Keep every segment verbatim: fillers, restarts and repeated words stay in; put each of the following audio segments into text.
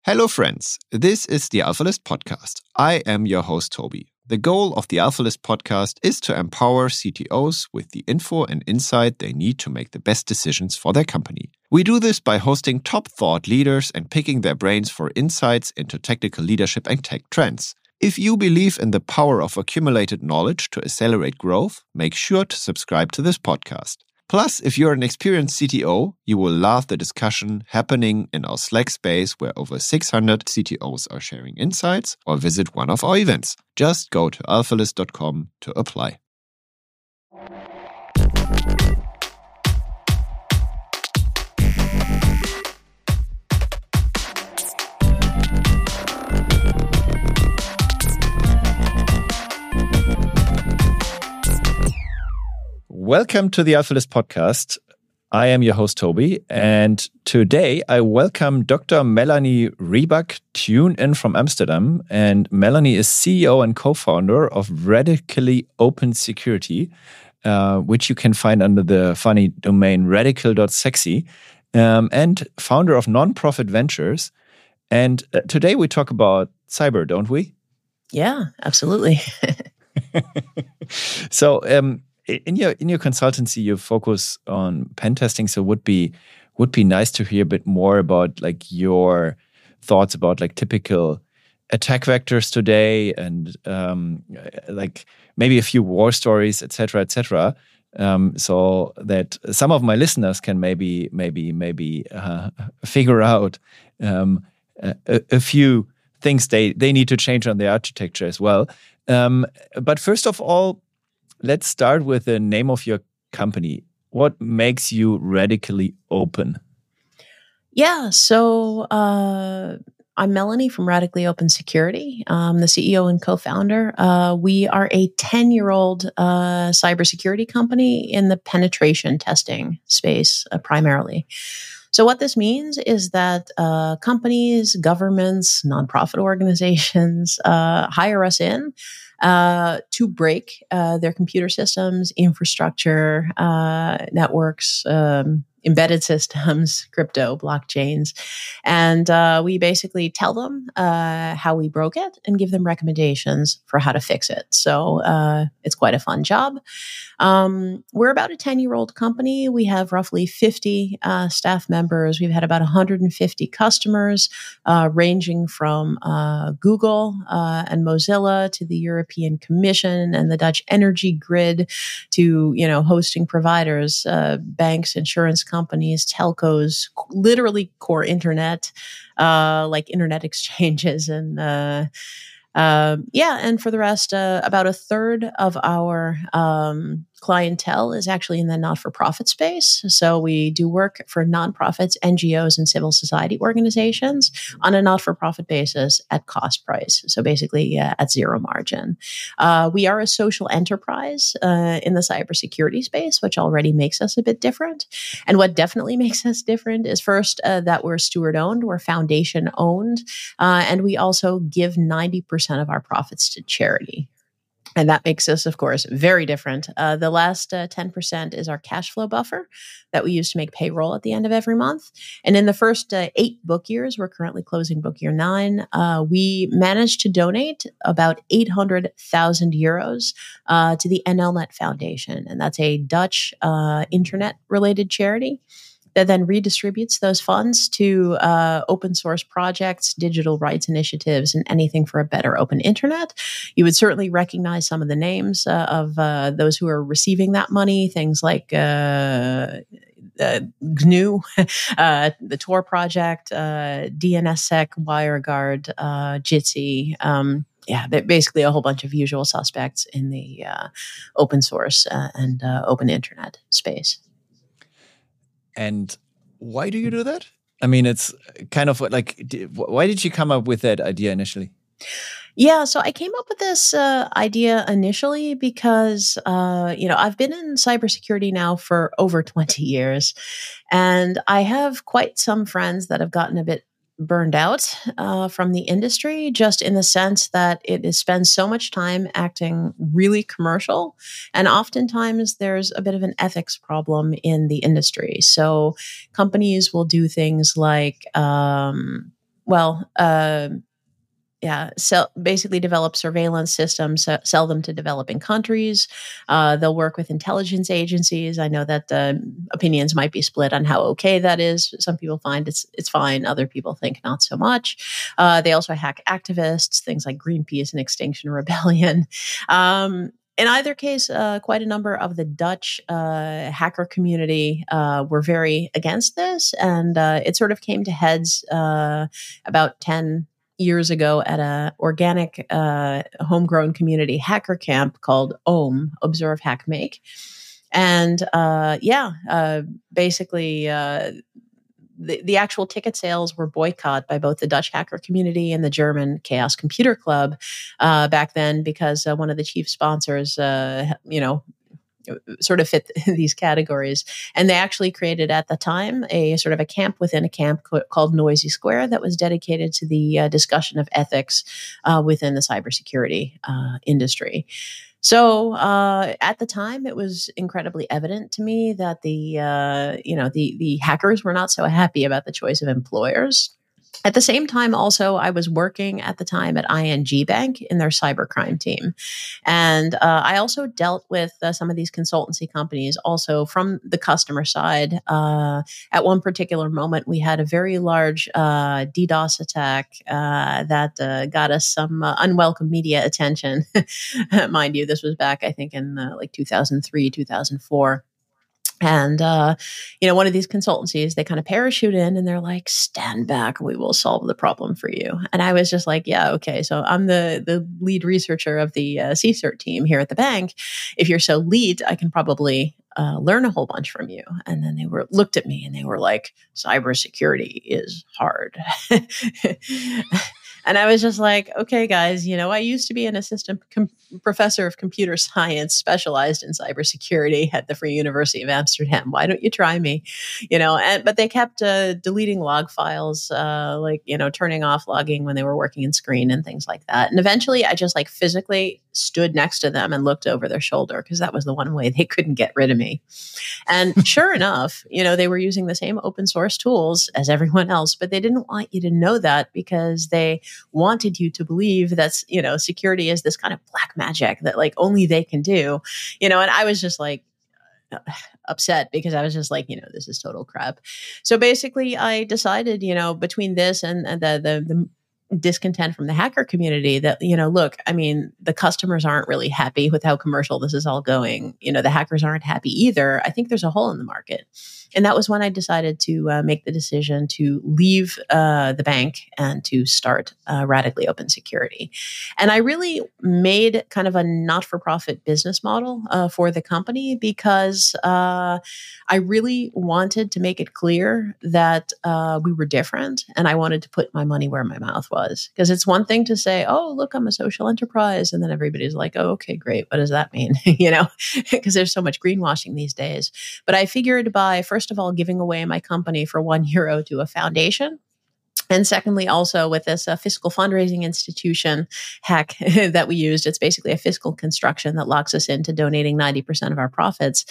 Hello, friends. This is the AlphaList podcast. I am your host, Toby. The goal of the AlphaList podcast is to empower C T Os with the info and insight they need to make the best decisions for their company. We do this by hosting top thought leaders and picking their brains for insights into technical leadership and tech trends. If you believe in the power of accumulated knowledge to accelerate growth, make sure to subscribe to this podcast. Plus, if you're an experienced C T O, you will love the discussion happening in our Slack space where over six hundred C T Os are sharing insights, or visit one of our events. Just go to alphalist dot com to apply. Welcome to the AlphaList podcast. I am your host, Toby, and today I welcome Doctor Melanie Riback, tuned in from Amsterdam. And Melanie is C E O and co-founder of Radically Open Security, uh, which you can find under the funny domain radical dot sexy, um, and founder of Nonprofit Ventures. And uh, today we talk about cyber, don't we? Yeah, absolutely. so, um, In your in your consultancy, you focus on pen testing, so would be would be nice to hear a bit more about like your thoughts about like typical attack vectors today, and um, like maybe a few war stories, et cetera, et cetera. Um, so that some of my listeners can maybe maybe maybe uh, figure out um, a, a few things they they need to change on their architecture as well. Um, but first of all, let's start with the name of your company. What makes you radically open? Yeah, so uh, I'm Melanie from Radically Open Security. I'm the C E O and co-founder. Uh, we are a ten-year-old uh, cybersecurity company in the penetration testing space uh, primarily. So what this means is that uh, companies, governments, nonprofit organizations uh, hire us in uh, to break uh, their computer systems, infrastructure, uh, networks, um, embedded systems, crypto, blockchains. And uh, we basically tell them uh, how we broke it and give them recommendations for how to fix it. So uh, it's quite a fun job. Um, we're about a ten-year-old company. We have roughly fifty uh, staff members. We've had about one hundred fifty customers, uh, ranging from uh, Google uh, and Mozilla to the European Commission and the Dutch energy grid to, you know, hosting providers, uh, banks, insurance companies, telcos, literally core internet, uh, like internet exchanges and uh, uh, yeah, and for the rest, uh, about a third of our um, clientele is actually in the not-for-profit space. So we do work for nonprofits, N G Os, and civil society organizations on a not-for-profit basis at cost price. So basically uh, at zero margin. Uh, we are a social enterprise uh, in the cybersecurity space, which already makes us a bit different. And what definitely makes us different is first uh, that we're steward-owned, we're foundation-owned, uh, and we also give ninety percent of our profits to charity. And that makes us, of course, very different. Uh, the last uh, ten percent is our cash flow buffer that we use to make payroll at the end of every month. And in the first uh, eight book years, we're currently closing book year nine, uh, we managed to donate about eight hundred thousand euros uh, to the N L Net Foundation. And that's a Dutch uh, internet-related charity that then redistributes those funds to uh, open source projects, digital rights initiatives, and anything for a better open internet. You would certainly recognize some of the names uh, of uh, those who are receiving that money, things like uh, uh, G N U, uh, the Tor project, uh, DNSSEC, WireGuard, uh, Jitsi. Um, yeah, basically a whole bunch of usual suspects in the uh, open source uh, and uh, open internet space. And why do you do that? I mean, it's kind of like, why did you come up with that idea initially? Yeah, so I came up with this uh, idea initially because, uh, you know, I've been in cybersecurity now for over twenty years, and I have quite some friends that have gotten a bit burned out uh, from the industry, just in the sense that it is spends so much time acting really commercial. And oftentimes there's a bit of an ethics problem in the industry. So companies will do things like, um, well, uh, yeah, sell, basically develop surveillance systems, uh, sell them to developing countries. Uh, they'll work with intelligence agencies. I know that uh, opinions might be split on how okay that is. Some people find it's it's fine. Other people think not so much. Uh, they also hack activists, things like Greenpeace and Extinction Rebellion. Um, In either case, uh, quite a number of the Dutch uh, hacker community uh, were very against this, and uh, it sort of came to heads uh, about ten years ago at a organic uh, homegrown community hacker camp called O M, Observe, Hack, Make. And uh, yeah, uh, basically uh, the, the actual ticket sales were boycotted by both the Dutch hacker community and the German Chaos Computer Club uh, back then because uh, one of the chief sponsors, uh, you know, sort of fit these categories. And they actually created at the time a sort of a camp within a camp co- called Noisy Square that was dedicated to the uh, discussion of ethics uh, within the cybersecurity uh, industry. So uh, at the time, it was incredibly evident to me that the uh, you know the the hackers were not so happy about the choice of employers. At the same time, also, I was working at the time at I N G Bank in their cybercrime team. And uh, I also dealt with uh, some of these consultancy companies also from the customer side. Uh, at one particular moment, we had a very large uh, DDoS attack uh, that uh, got us some uh, unwelcome media attention. Mind you, this was back, I think, in uh, like two thousand three, two thousand four. And, uh, you know, one of these consultancies, they kind of parachute in and they're like, stand back, we will solve the problem for you. And I was just like, yeah, okay. So I'm the, the lead researcher of the uh, C CERT team here at the bank. If you're so lead, I can probably uh, learn a whole bunch from you. And then they were looked at me and they were like, cybersecurity is hard. And I was just like, okay, guys, you know, I used to be an assistant com- professor of computer science specialized in cybersecurity at the Free University of Amsterdam. Why don't you try me? You know, and but they kept uh, deleting log files, uh, like, you know, turning off logging when they were working in screen and things like that. And eventually I just like physically stood next to them and looked over their shoulder because that was the one way they couldn't get rid of me. And sure enough, you know, they were using the same open source tools as everyone else, but they didn't want you to know that because they wanted you to believe that's, you know, security is this kind of black magic that like only they can do, you know, and I was just like upset because I was just like, you know, this is total crap. So basically I decided, you know, between this and, and the, the, the discontent from the hacker community that, you know, look, I mean, the customers aren't really happy with how commercial this is all going. You know, the hackers aren't happy either. I think there's a hole in the market. And that was when I decided to uh, make the decision to leave uh, the bank and to start uh, Radically Open Security. And I really made kind of a not-for-profit business model uh, for the company because uh, I really wanted to make it clear that uh, we were different. And I wanted to put my money where my mouth was. Because it's one thing to say, oh, look, I'm a social enterprise. And then everybody's like, oh, okay, great. What does that mean? You know, because there's so much greenwashing these days. But I figured by, first First of all, giving away my company for one euro to a foundation. And secondly, also with this uh, fiscal fundraising institution hack that we used, it's basically a fiscal construction that locks us into donating ninety percent of our profits.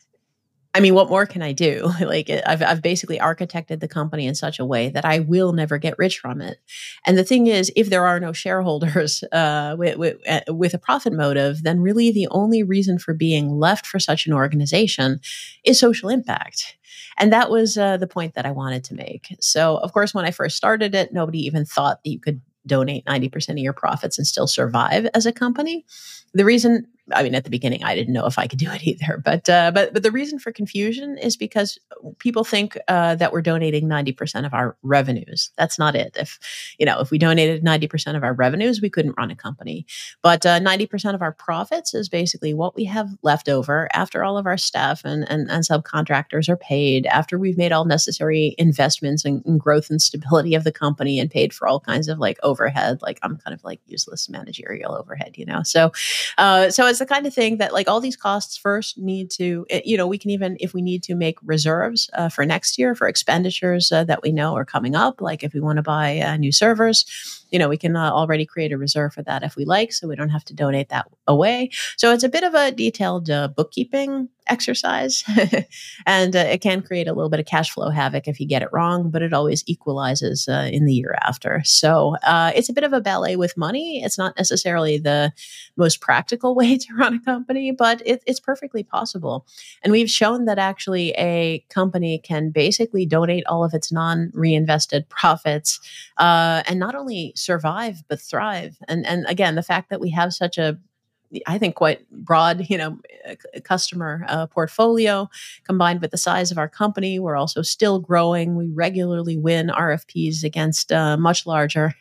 I mean, what more can I do? Like, I've, I've basically architected the company in such a way that I will never get rich from it. And the thing is, if there are no shareholders uh, with, with, with a profit motive, then really the only reason for being left for such an organization is social impact. And that was uh, the point that I wanted to make. So, of course, when I first started it, nobody even thought that you could donate ninety percent of your profits and still survive as a company. The reason, I mean, at the beginning, I didn't know if I could do it either. But uh, but but the reason for confusion is because people think uh, that we're donating ninety percent of our revenues. That's not it. If you know, if we donated ninety percent of our revenues, we couldn't run a company. But uh, ninety percent of our profits is basically what we have left over after all of our staff and and, and subcontractors are paid, after we've made all necessary investments in, in growth and stability of the company and paid for all kinds of like overhead. Like I'm kind of like useless managerial overhead, you know. So. Uh, so it's the kind of thing that like all these costs first need to, you know, we can even, if we need to make reserves uh, for next year for expenditures uh, that we know are coming up, like if we want to buy uh, new servers, you know, we can uh, already create a reserve for that if we like, so we don't have to donate that away. So it's a bit of a detailed uh, bookkeeping exercise. And uh, it can create a little bit of cash flow havoc if you get it wrong, but it always equalizes uh, in the year after. So uh, it's a bit of a ballet with money. It's not necessarily the most practical way to run a company, but it, it's perfectly possible. And we've shown that actually a company can basically donate all of its non-reinvested profits uh, and not only survive, but thrive. And, and again, the fact that we have such a I think quite broad, you know, customer uh, portfolio combined with the size of our company. We're also still growing. We regularly win R F Ps against uh, much larger,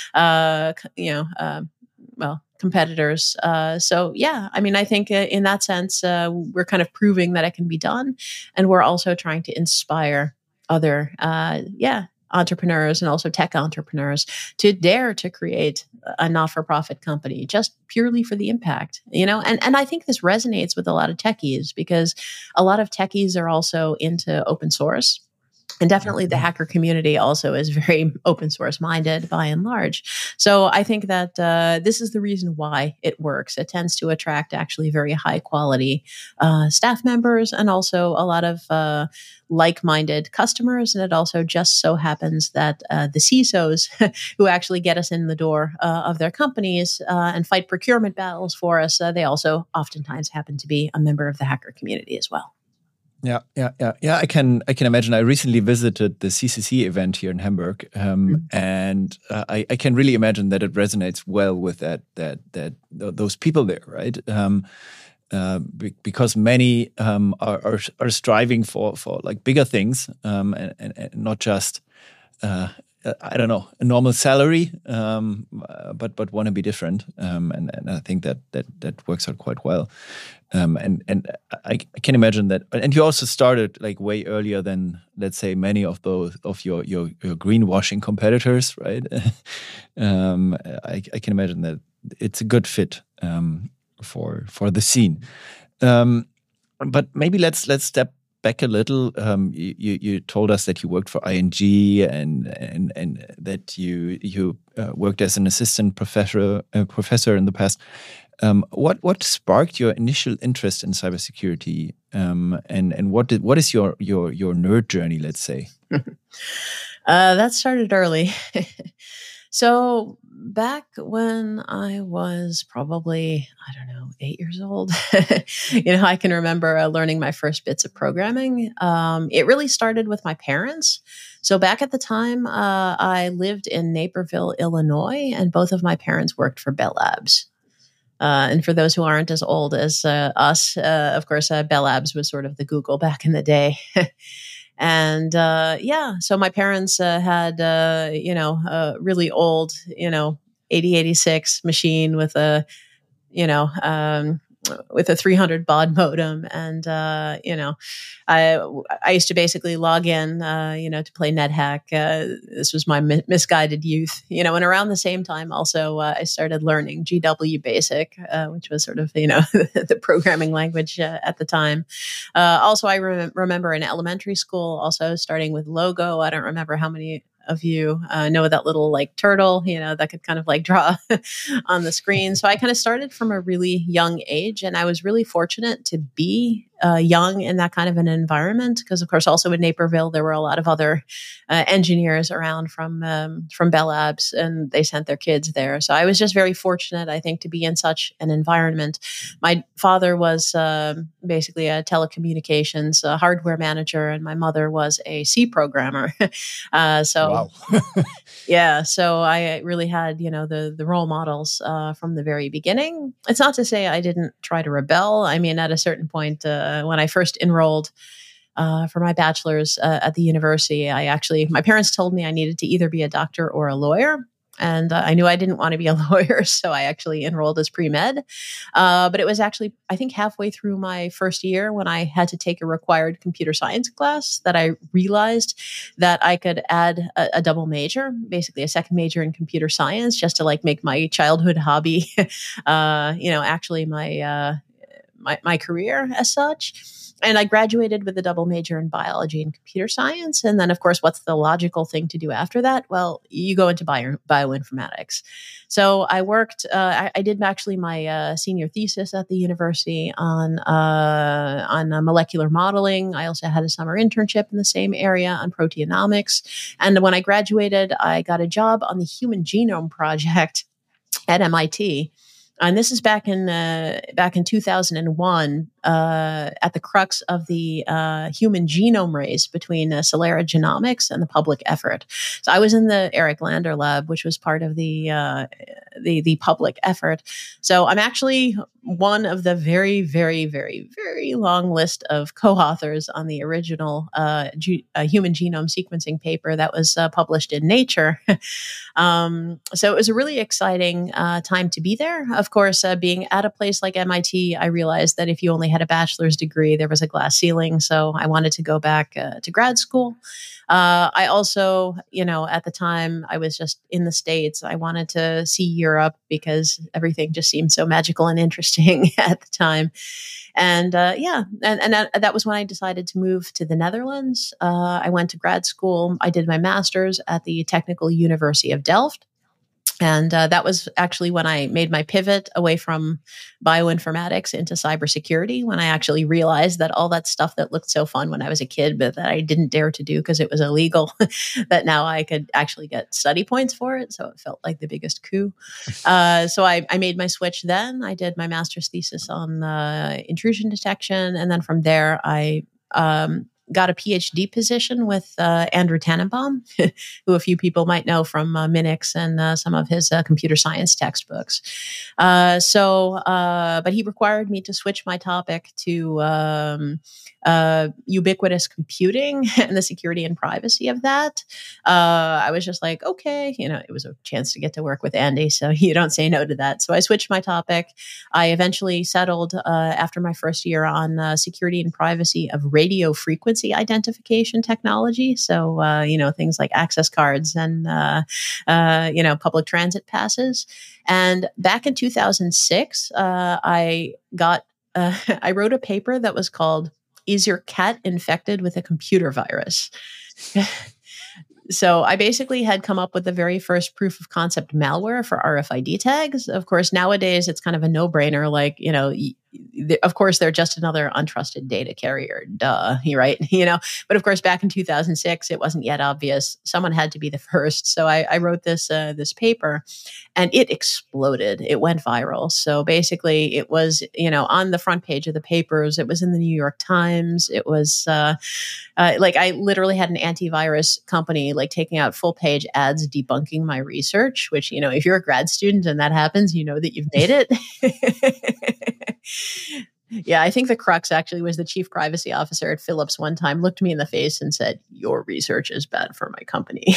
uh, you know, uh, well, competitors. Uh, so yeah, I mean, I think uh, in that sense, uh, we're kind of proving that it can be done, and we're also trying to inspire other, uh, yeah. entrepreneurs and also tech entrepreneurs to dare to create a not-for-profit company just purely for the impact, you know? And, and I think this resonates with a lot of techies because a lot of techies are also into open source. And definitely the hacker community also is very open source minded by and large. So I think that uh, this is the reason why it works. It tends to attract actually very high quality uh, staff members and also a lot of uh, like-minded customers. And it also just so happens that uh, the C I S Os who actually get us in the door uh, of their companies uh, and fight procurement battles for us, uh, they also oftentimes happen to be a member of the hacker community as well. Yeah, yeah, yeah, yeah. I can, I can imagine. I recently visited the C C C event here in Hamburg, um, mm-hmm. and uh, I, I can really imagine that it resonates well with that, that, that th- those people there, right? Um, uh, be- because many um, are, are are striving for for like bigger things, um, and, and, and not just. Uh, I don't know, a normal salary, um, but but want to be different, um, and and I think that that that works out quite well, um, and and I, I can imagine that. And you also started like way earlier than, let's say, many of those of your your, your greenwashing competitors, right? um, I, I can imagine that it's a good fit um, for for the scene, um, but maybe let's let's step back a little. Um, you, you told us that you worked for I N G and and and that you you uh, worked as an assistant professor uh, professor in the past. Um, what what sparked your initial interest in cybersecurity? Um, and and what did what is your your your nerd journey? Let's say. uh, that started early. So back when I was probably, I don't know, eight years old, you know, I can remember uh, learning my first bits of programming. Um, it really started with my parents. So back at the time, uh, I lived in Naperville, Illinois, and both of my parents worked for Bell Labs. Uh, and for those who aren't as old as uh, us, uh, of course, uh, Bell Labs was sort of the Google back in the day. And uh, yeah, so my parents uh, had, uh, you know, a really old, you know, eighty eighty-six machine with a, you know, um, with a three hundred baud modem. And, uh, you know, I I used to basically log in, uh, you know, to play NetHack. Uh, this was my mi- misguided youth, you know, and around the same time also uh, I started learning G W Basic, uh, which was sort of, you know, the programming language uh, at the time. Uh, also, I re- remember in elementary school also starting with Logo. I don't remember how many of you uh, know that little like turtle, you know, that could kind of like draw on the screen. So I kind of started from a really young age, and I was really fortunate to be uh, young in that kind of an environment because, of course, also in Naperville there were a lot of other uh, engineers around from um, from Bell Labs, and they sent their kids there. So I was just very fortunate, I think, to be in such an environment. My father was uh, basically a telecommunications uh, hardware manager, and my mother was a C programmer. uh, so. Wow. Yeah. So I really had, you know, the, the role models uh, from the very beginning. It's not to say I didn't try to rebel. I mean, at a certain point, uh, when I first enrolled uh, for my bachelor's uh, at the university, I actually, my parents told me I needed to either be a doctor or a lawyer. And uh, I knew I didn't want to be a lawyer, so I actually enrolled as pre-med. Uh, but it was actually, I think, halfway through my first year when I had to take a required computer science class that I realized that I could add a, a double major, basically a second major in computer science, just to like make my childhood hobby, uh, you know, actually my uh, my, my career as such. And I graduated with a double major in biology and computer science. And then, of course, what's the logical thing to do after that? Well, you go into bio, bioinformatics. So I worked, uh, I, I did actually my uh, senior thesis at the university on, uh, on uh, molecular modeling. I also had a summer internship in the same area on proteomics. And when I graduated, I got a job on the Human Genome Project at M I T. And this is back in uh, back in two thousand one, uh, at the crux of the uh, human genome race between uh, Celera Genomics and the public effort. So I was in the Eric Lander lab, which was part of the uh, the the public effort. So I'm actually one of the very, very, very, very long list of co-authors on the original uh, G- uh, human genome sequencing paper that was uh, published in Nature. um, so it was a really exciting uh, time to be there. Of course, uh, being at a place like M I T, I realized that if you only had a bachelor's degree, there was a glass ceiling. So I wanted to go back uh, to grad school. Uh, I also, you know, at the time I was just in the States. I wanted to see Europe because everything just seemed so magical and interesting at the time. And uh, yeah, and, and that, that was when I decided to move to the Netherlands. Uh, I went to grad school. I did my master's at the Technical University of Delft. And uh, that was actually when I made my pivot away from bioinformatics into cybersecurity, when I actually realized that all that stuff that looked so fun when I was a kid, but that I didn't dare to do because it was illegal, that now I could actually get study points for it. So it felt like the biggest coup. Uh, so I, I made my switch then. I did my master's thesis on uh, intrusion detection. And then from there, I um, got a PhD position with uh, Andrew Tannenbaum, who a few people might know from uh, Minix and uh, some of his uh, computer science textbooks. Uh, so, uh, but he required me to switch my topic to um, uh, ubiquitous computing and the security and privacy of that. Uh, I was just like, okay, you know, it was a chance to get to work with Andy, so you don't say no to that. So I switched my topic. I eventually settled uh, after my first year on uh, security and privacy of radio frequency identification technology. So, uh, you know, things like access cards and, uh, uh, you know, public transit passes. And back in two thousand six, uh, I got, uh, I wrote a paper that was called "Is Your Cat Infected with a Computer Virus?" So I basically had come up with the very first proof of concept malware for R F I D tags. Of course, nowadays it's kind of a no-brainer. Like, you know, of course, they're just another untrusted data carrier. Duh, right? You know, but of course, back in two thousand six, it wasn't yet obvious. Someone had to be the first. So I, I wrote this uh, this paper, and it exploded. It went viral. So basically, it was, you know, on the front page of the papers. It was in the New York Times. It was uh, uh, like I literally had an antivirus company like taking out full page ads debunking my research. Which, you know, if you're a grad student and that happens, you know that you've made it. Yeah, I think the crux actually was the chief privacy officer at Philips one time looked me in the face and said, "Your research is bad for my company."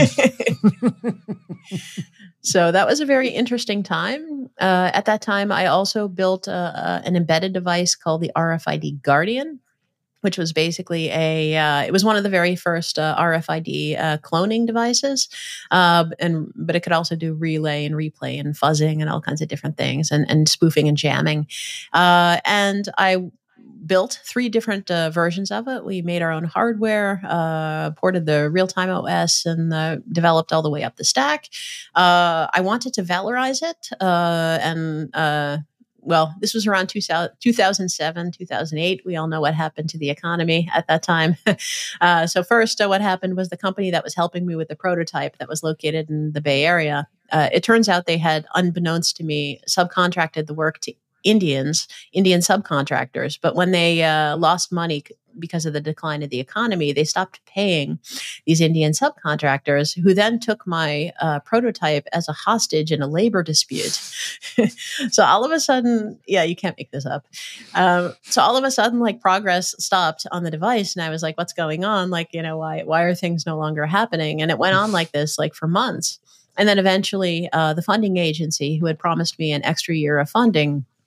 So that was a very interesting time. Uh, at that time, I also built uh, uh, an embedded device called the R F I D Guardian, which was basically a, uh, it was one of the very first uh, R F I D uh, cloning devices. Uh, and but it could also do relay and replay and fuzzing and all kinds of different things, and, and spoofing and jamming. Uh, and I built three different uh, versions of it. We made our own hardware, uh, ported the real-time O S, and uh, developed all the way up the stack. Uh, I wanted to valorize it, uh, and uh, well, this was around two thousand seven, two thousand eight. We all know what happened to the economy at that time. uh, so first, uh, what happened was the company that was helping me with the prototype that was located in the Bay Area, uh, it turns out they had, unbeknownst to me, subcontracted the work to Indians, Indian subcontractors. But when they uh, lost money because of the decline of the economy, they stopped paying these Indian subcontractors, who then took my uh, prototype as a hostage in a labor dispute. So all of a sudden, yeah, you can't make this up. Um, so all of a sudden, like, progress stopped on the device, and I was like, "What's going on? Like, you know, why why are things no longer happening?" And it went on like this, like for months. And then eventually, uh, the funding agency, who had promised me an extra year of funding,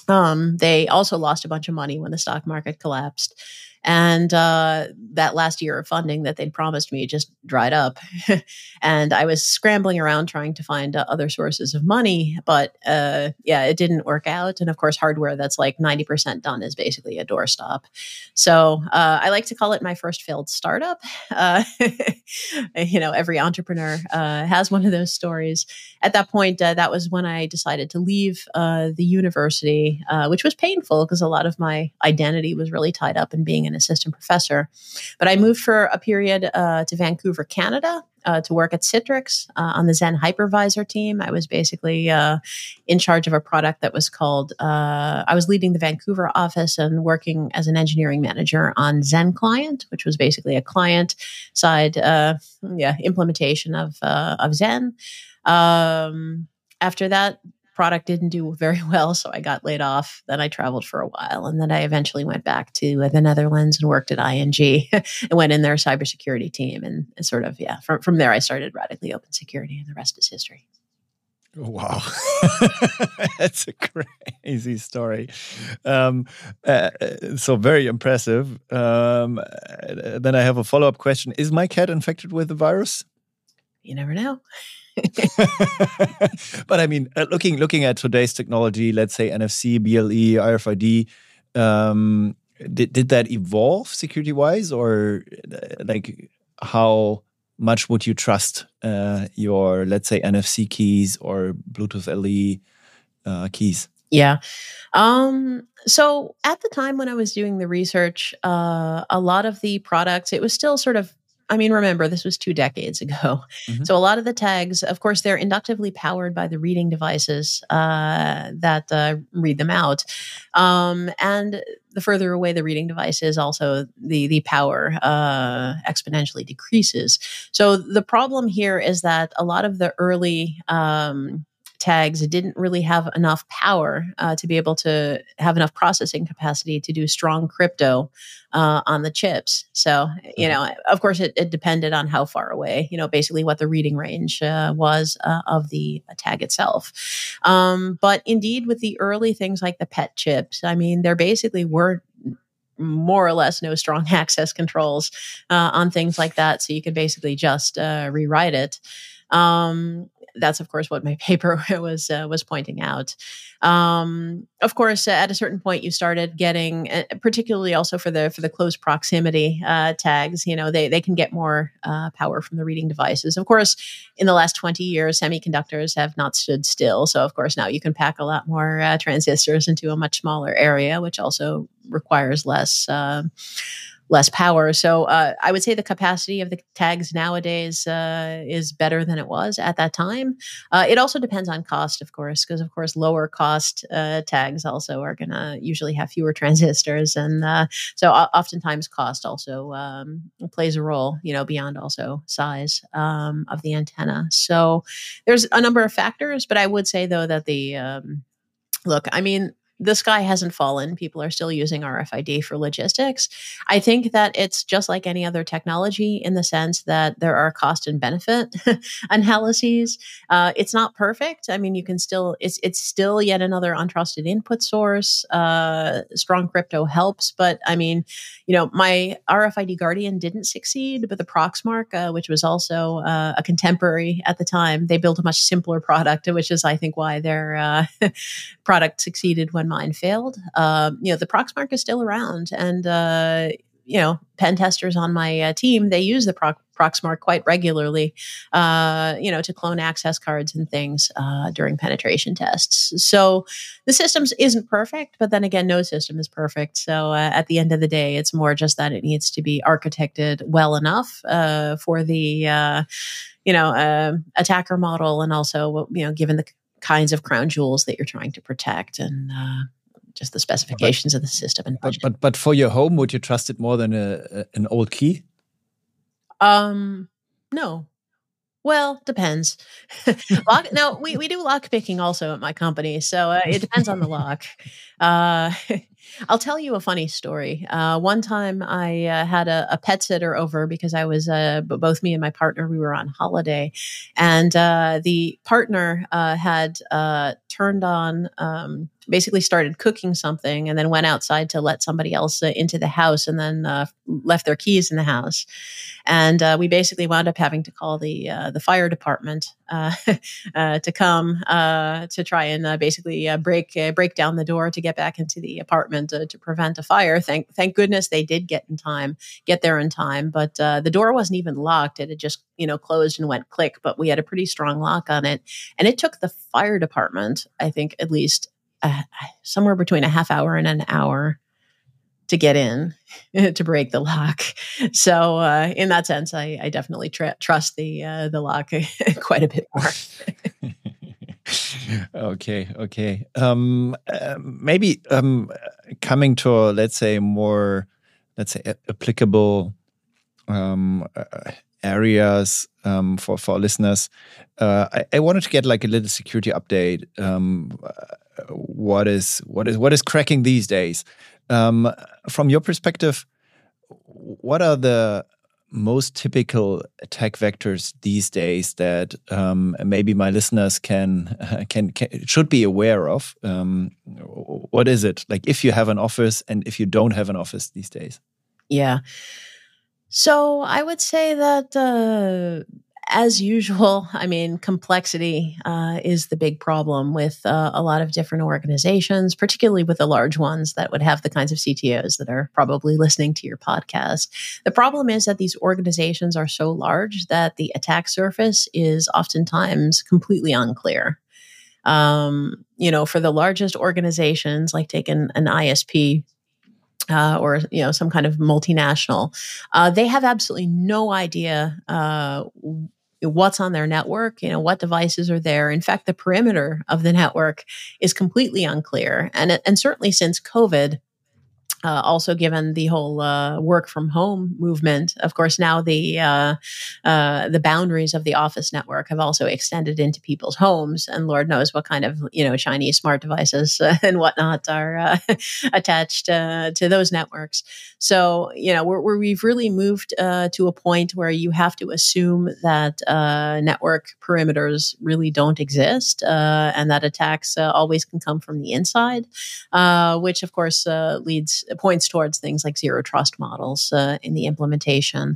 Um, they also lost a bunch of money when the stock market collapsed. And uh, that last year of funding that they'd promised me just dried up. And I was scrambling around trying to find uh, other sources of money. But uh, yeah, it didn't work out. And of course, hardware that's like ninety percent done is basically a doorstop. So uh, I like to call it my first failed startup. Uh, you know, every entrepreneur uh, has one of those stories. At that point, uh, that was when I decided to leave uh, the university, uh, which was painful because a lot of my identity was really tied up in being an assistant professor. But I moved for a period uh, to Vancouver, Canada, uh, to work at Citrix uh, on the Zen Hypervisor team. I was basically uh, in charge of a product that was called, uh, I was leading the Vancouver office and working as an engineering manager on Zen Client, which was basically a client side uh, yeah, implementation of, uh, of Zen. Um, after that, product didn't do very well, so I got laid off. Then I traveled for a while, and then I eventually went back to uh, the Netherlands and worked at I N G and went in their cybersecurity team. And, and sort of, yeah, from, from there I started Radically Open Security, and the rest is history. Wow. That's a crazy story. Um, uh, so very impressive. Um, then I have a follow-up question. Is my cat infected with the virus? You never know. But I mean, uh, looking looking at today's technology, let's say N F C, B L E, R F I D, um, did did that evolve security wise, or uh, like how much would you trust uh, your, let's say, N F C keys or Bluetooth L E uh, keys? Yeah. Um, so at the time when I was doing the research, uh, a lot of the products, it was still sort of, I mean, remember, this was two decades ago. Mm-hmm. So a lot of the tags, of course, they're inductively powered by the reading devices uh, that uh, read them out. Um, and the further away the reading device is, also the, the power uh, exponentially decreases. So the problem here is that a lot of the early um, tags didn't really have enough power uh, to be able to have enough processing capacity to do strong crypto uh, on the chips. So, you know, of course, it, it depended on how far away, you know, basically what the reading range uh, was uh, of the tag itself. Um, but indeed, with the early things like the P E T chips, I mean, there basically were more or less no strong access controls uh, on things like that. So you could basically just uh, rewrite it. Um, that's, of course, what my paper was uh, was pointing out. Um, of course, uh, at a certain point, you started getting, uh, particularly also for the for the close proximity uh, tags. You know, they they can get more uh, power from the reading devices. Of course, in the last twenty years, semiconductors have not stood still. So, of course, now you can pack a lot more uh, transistors into a much smaller area, which also requires less. Uh, less power. So uh, I would say the capacity of the tags nowadays uh, is better than it was at that time. Uh, it also depends on cost, of course, because of course lower cost uh, tags also are going to usually have fewer transistors. And uh, so uh, oftentimes cost also um, plays a role, you know, beyond also size um, of the antenna. So there's a number of factors, but I would say though that the, um, look, I mean, the sky hasn't fallen. People are still using R F I D for logistics. I think that it's just like any other technology in the sense that there are cost and benefit analyses. Uh, it's not perfect. I mean, you can still, it's it's still yet another untrusted input source. Uh, strong crypto helps, but I mean, you know, my R F I D Guardian didn't succeed, but the Proxmark, uh, which was also uh, a contemporary at the time, they built a much simpler product, which is, I think, why their uh, product succeeded when mine failed. Uh, you know, the Proxmark is still around, and uh, you know, pen testers on my uh, team, they use the Pro- Proxmark quite regularly, uh, you know, to clone access cards and things uh, during penetration tests. So the system isn't perfect, but then again, no system is perfect. So uh, at the end of the day, it's more just that it needs to be architected well enough uh, for the, uh, you know, uh, attacker model, and also, you know, given the kinds of crown jewels that you're trying to protect, and uh, just the specifications but, of the system. And but, but but for your home, would you trust it more than a, a, an old key? Um, no. Well, depends. lock, no, we, we do lock picking also at my company, so uh, it depends on the lock. Uh, I'll tell you a funny story. Uh, one time I uh, had a, a pet sitter over because I was, uh, b- both me and my partner, we were on holiday. And uh, the partner uh, had uh, turned on, um, basically started cooking something and then went outside to let somebody else uh, into the house and then uh, left their keys in the house. And uh, we basically wound up having to call the uh, the fire department uh, uh, to come uh, to try and uh, basically uh, break uh, break down the door to get back into the apartment uh, to prevent a fire. Thank thank goodness they did get in time, get there in time. But uh, the door wasn't even locked; it had just you know closed and went click. But we had a pretty strong lock on it, and it took the fire department, I think, at least uh, somewhere between a half hour and an hour to get in to break the lock. So uh, in that sense, I, I definitely tr- trust the uh, the lock quite a bit more. Okay, okay. Um, uh, maybe um, coming to, let's say, more, let's say, a- applicable um, uh, areas um, for for our listeners. Uh, I, I wanted to get like a little security update. Um, uh, what is what is what is cracking these days? Um, from your perspective, what are the most typical attack vectors these days that um, maybe my listeners can, uh, can can should be aware of? Um, what is it like if you have an office and if you don't have an office these days? Yeah. So I would say that, uh, as usual, I mean, complexity uh, is the big problem with uh, a lot of different organizations, particularly with the large ones that would have the kinds of C T Os that are probably listening to your podcast. The problem is that these organizations are so large that the attack surface is oftentimes completely unclear. Um, you know, for the largest organizations, like take an, an I S P, Uh, or you know some kind of multinational, uh, they have absolutely no idea uh, what's on their network. You know what devices are there. In fact, the perimeter of the network is completely unclear, and and certainly since COVID. Uh, also, given the whole uh, work from home movement, of course, now the uh, uh, the boundaries of the office network have also extended into people's homes, and Lord knows what kind of you know Chinese smart devices uh, and whatnot are uh, attached uh, to those networks. So, you know, we're, we're, we've really moved uh, to a point where you have to assume that uh, network perimeters really don't exist, uh, and that attacks uh, always can come from the inside, uh, which, of course, uh, leads. points towards things like zero trust models uh, in the implementation.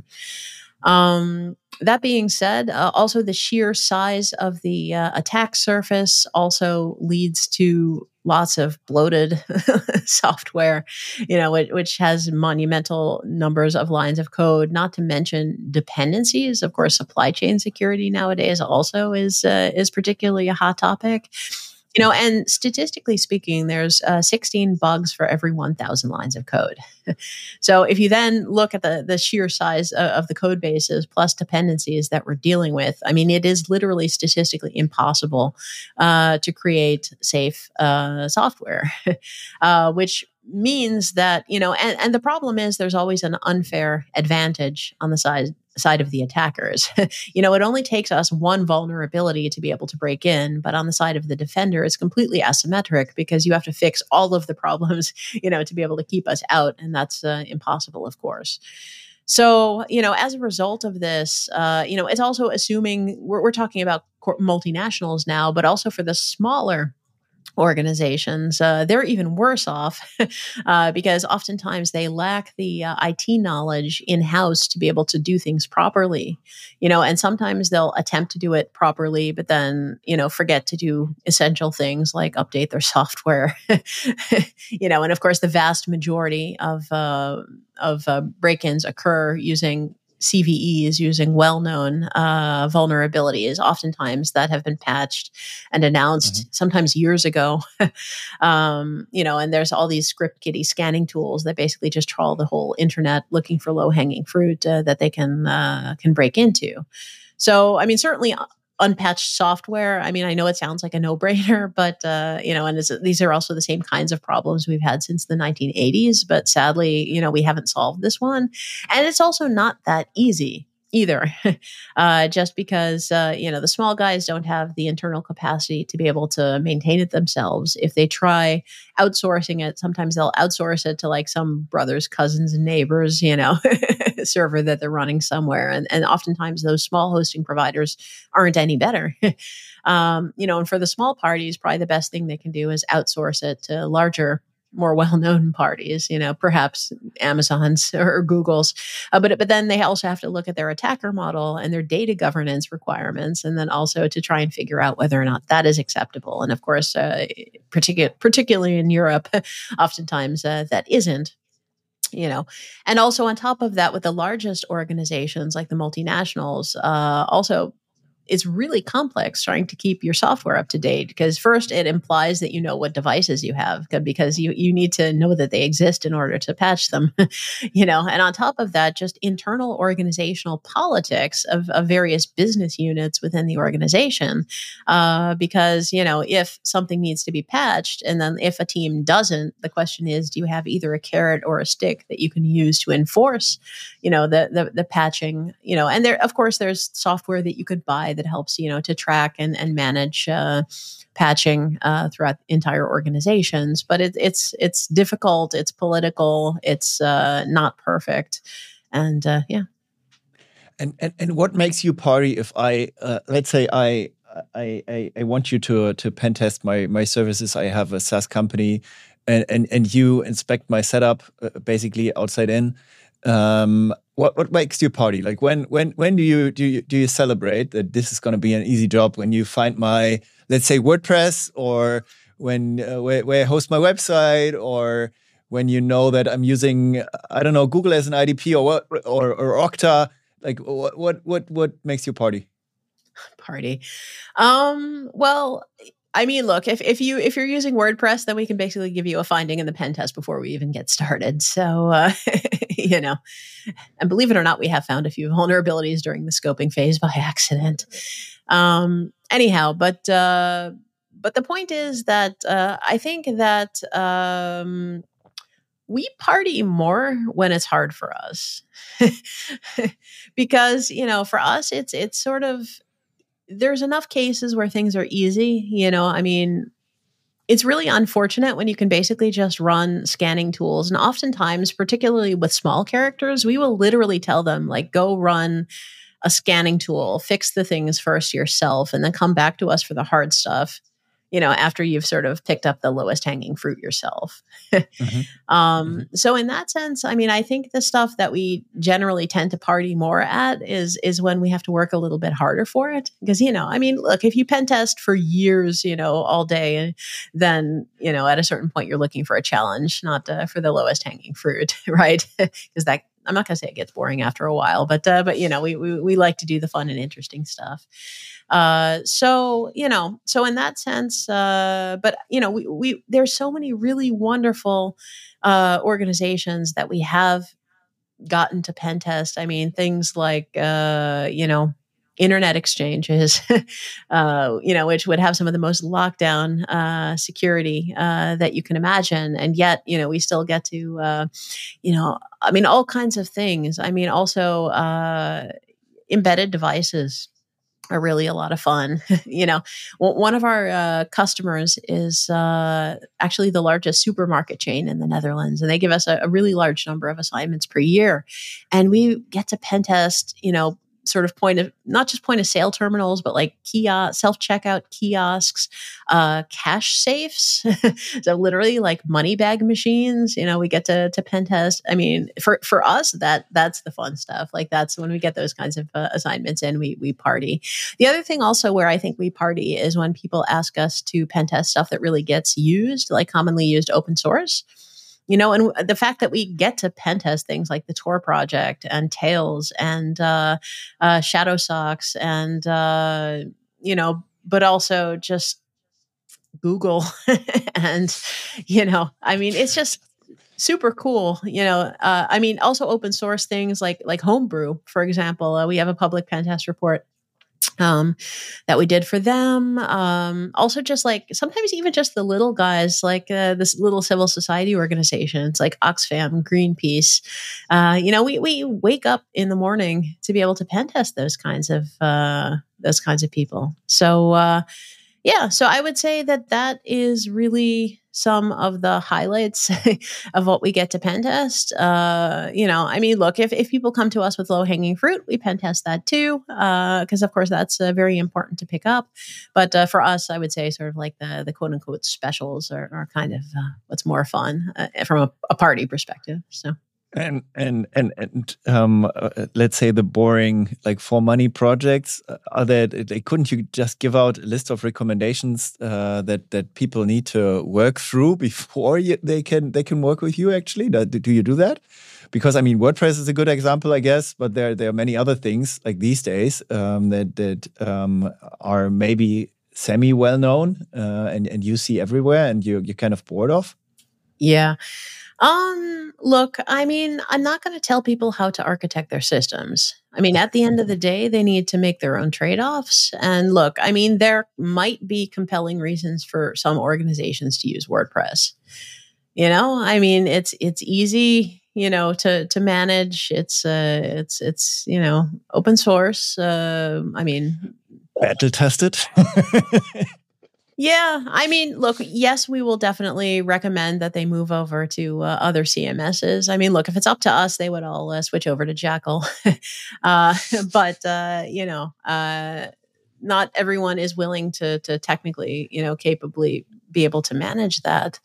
Um, that being said, uh, also the sheer size of the uh, attack surface also leads to lots of bloated software, you know, which, which has monumental numbers of lines of code, not to mention dependencies. Of course, supply chain security nowadays also is uh, is particularly a hot topic. You know, and statistically speaking, there's uh, sixteen bugs for every one thousand lines of code. So if you then look at the, the sheer size of, of the code bases plus dependencies that we're dealing with, I mean, it is literally statistically impossible uh, to create safe uh, software, uh, which means that, you know, and, and the problem is there's always an unfair advantage on the side side of the attackers. You know, it only takes us one vulnerability to be able to break in, but on the side of the defender, it's completely asymmetric because you have to fix all of the problems, you know, to be able to keep us out. And that's uh, impossible, of course. So, you know, as a result of this, uh, you know, it's also assuming we're, we're talking about multinationals now, but also for the smaller organizations, uh, they're even worse off uh, because oftentimes they lack the uh, I T knowledge in-house to be able to do things properly, you know, and sometimes they'll attempt to do it properly, but then, you know, forget to do essential things like update their software, you know, and of course the vast majority of, uh, of uh, break-ins occur using C V Es, using well-known uh, vulnerabilities, oftentimes that have been patched and announced mm-hmm. sometimes years ago. um, you know, and there's all these script kiddie scanning tools that basically just trawl the whole internet looking for low-hanging fruit uh, that they can uh, can break into. So, I mean, certainly unpatched software. I mean, I know it sounds like a no-brainer, but, uh, you know, and it's, these are also the same kinds of problems we've had since the nineteen eighties. But sadly, you know, we haven't solved this one. And it's also not that easy. either, uh, just because, uh, you know, the small guys don't have the internal capacity to be able to maintain it themselves. If they try outsourcing it, sometimes they'll outsource it to like some brothers, cousins, and neighbors, you know, server that they're running somewhere. And, and oftentimes those small hosting providers aren't any better. um, you know, and for the small parties, probably the best thing they can do is outsource it to larger, more well-known parties, you know, perhaps Amazon's or Google's. Uh, but but then they also have to look at their attacker model and their data governance requirements, and then also to try and figure out whether or not that is acceptable. And of course, uh, particu- particularly in Europe, oftentimes uh, that isn't. You know, and also on top of that, with the largest organizations like the multinationals, uh, also it's really complex trying to keep your software up to date, because first it implies that you know what devices you have, because you, you need to know that they exist in order to patch them, you know, and on top of that, just internal organizational politics of, of various business units within the organization. Uh, because, you know, if something needs to be patched and then if a team doesn't, the question is, do you have either a carrot or a stick that you can use to enforce, you know, the, the, the patching, you know, and there, of course, there's software that you could buy that helps, you know, to track and, and manage uh, patching uh, throughout entire organizations. But it, it's it's difficult, it's political, it's uh, not perfect. And uh, yeah. And, and and what makes you party if I, uh, let's say I, I I I want you to to pen test my, my services. I have a SaaS company and, and, and you inspect my setup uh, basically outside in. Um, what what makes you party? Like when when when do you do you, do you celebrate that this is going to be an easy job? When you find my, let's say, WordPress, or when uh, where, where I host my website, or when you know that I'm using, I don't know, Google as an I D P, or what, or or Okta. Like what what what what makes you party? Party. Um, well, I mean, look, if, if you if you're using WordPress, then we can basically give you a finding in the pen test before we even get started. So, uh, you know, and believe it or not, we have found a few vulnerabilities during the scoping phase by accident. Um, anyhow, but uh, but the point is that uh, I think that um, we party more when it's hard for us, because you know, for us, it's it's sort of. There's enough cases where things are easy. You know, I mean, it's really unfortunate when you can basically just run scanning tools. And oftentimes, particularly with small characters, we will literally tell them, like, go run a scanning tool, fix the things first yourself, and then come back to us for the hard stuff, you know, after you've sort of picked up the lowest hanging fruit yourself. mm-hmm. Um, mm-hmm. So in that sense, I mean, I think the stuff that we generally tend to party more at is, is when we have to work a little bit harder for it. Because, you know, I mean, look, if you pen test for years, you know, all day, then, you know, at a certain point, you're looking for a challenge, not uh, for the lowest hanging fruit, right? Because that, I'm not going to say it gets boring after a while, but, uh, but, you know, we, we, we like to do the fun and interesting stuff. Uh, so, you know, so in that sense, uh, but, you know, we, we, there's so many really wonderful, uh, organizations that we have gotten to pen test. I mean, things like, uh, you know, internet exchanges, uh, you know, which would have some of the most lockdown, uh, security, uh, that you can imagine. And yet, you know, we still get to, uh, you know, I mean, all kinds of things. I mean, also, uh, embedded devices are really a lot of fun. You know, one of our uh, customers is uh, actually the largest supermarket chain in the Netherlands, and they give us a, a really large number of assignments per year. And we get to pen test, you know, sort of point of, not just point of sale terminals, but like kiosk, self-checkout kiosks, uh, cash safes. So literally like money bag machines, you know, we get to, to pen test. I mean, for, for us, that, that's the fun stuff. Like that's when we get those kinds of uh, assignments in, we, we party. The other thing also where I think we party is when people ask us to pen test stuff that really gets used, like commonly used open source. You know, and the fact that we get to pen test things like the Tor project and Tails and uh, uh, ShadowSox and, uh, you know, but also just Google. And, you know, I mean, it's just super cool. You know, uh, I mean, also open source things like like Homebrew, for example. Uh, we have a public pen test report Um, that we did for them. Um, also, just like sometimes even just the little guys, like uh, this little civil society organizations like Oxfam, Greenpeace. Uh, you know, we we wake up in the morning to be able to pen test those kinds of uh, those kinds of people. So uh, yeah, so I would say that that is really some of the highlights of what we get to pen test. Uh, you know, I mean, look, if, if people come to us with low hanging fruit, we pen test that too, because uh, of course that's uh, very important to pick up. But uh, for us, I would say sort of like the the quote unquote specials are, are kind of uh, what's more fun uh, from a, a party perspective. So. And and and and um, uh, let's say the boring like for money projects. Uh, are there? Couldn't you just give out a list of recommendations uh, that that people need to work through before you, they can they can work with you? Actually, do, do you do that? Because I mean, WordPress is a good example, I guess, but there there are many other things like these days um, that that um, are maybe semi well known uh, and and you see everywhere, and you you're kind of bored of. Yeah. Um, look, I mean, I'm not going to tell people how to architect their systems. I mean, at the end of the day, they need to make their own trade-offs. And look, I mean, there might be compelling reasons for some organizations to use WordPress. You know, I mean, it's it's easy, you know, to to manage. It's uh, it's it's you know, open source. Uh, I mean, battle tested. Yeah, I mean, look, yes, we will definitely recommend that they move over to uh, other C M Ss. I mean, look, if it's up to us, they would all uh, switch over to Jackal. uh, but, uh, you know, uh, not everyone is willing to to technically, you know, capably be able to manage that.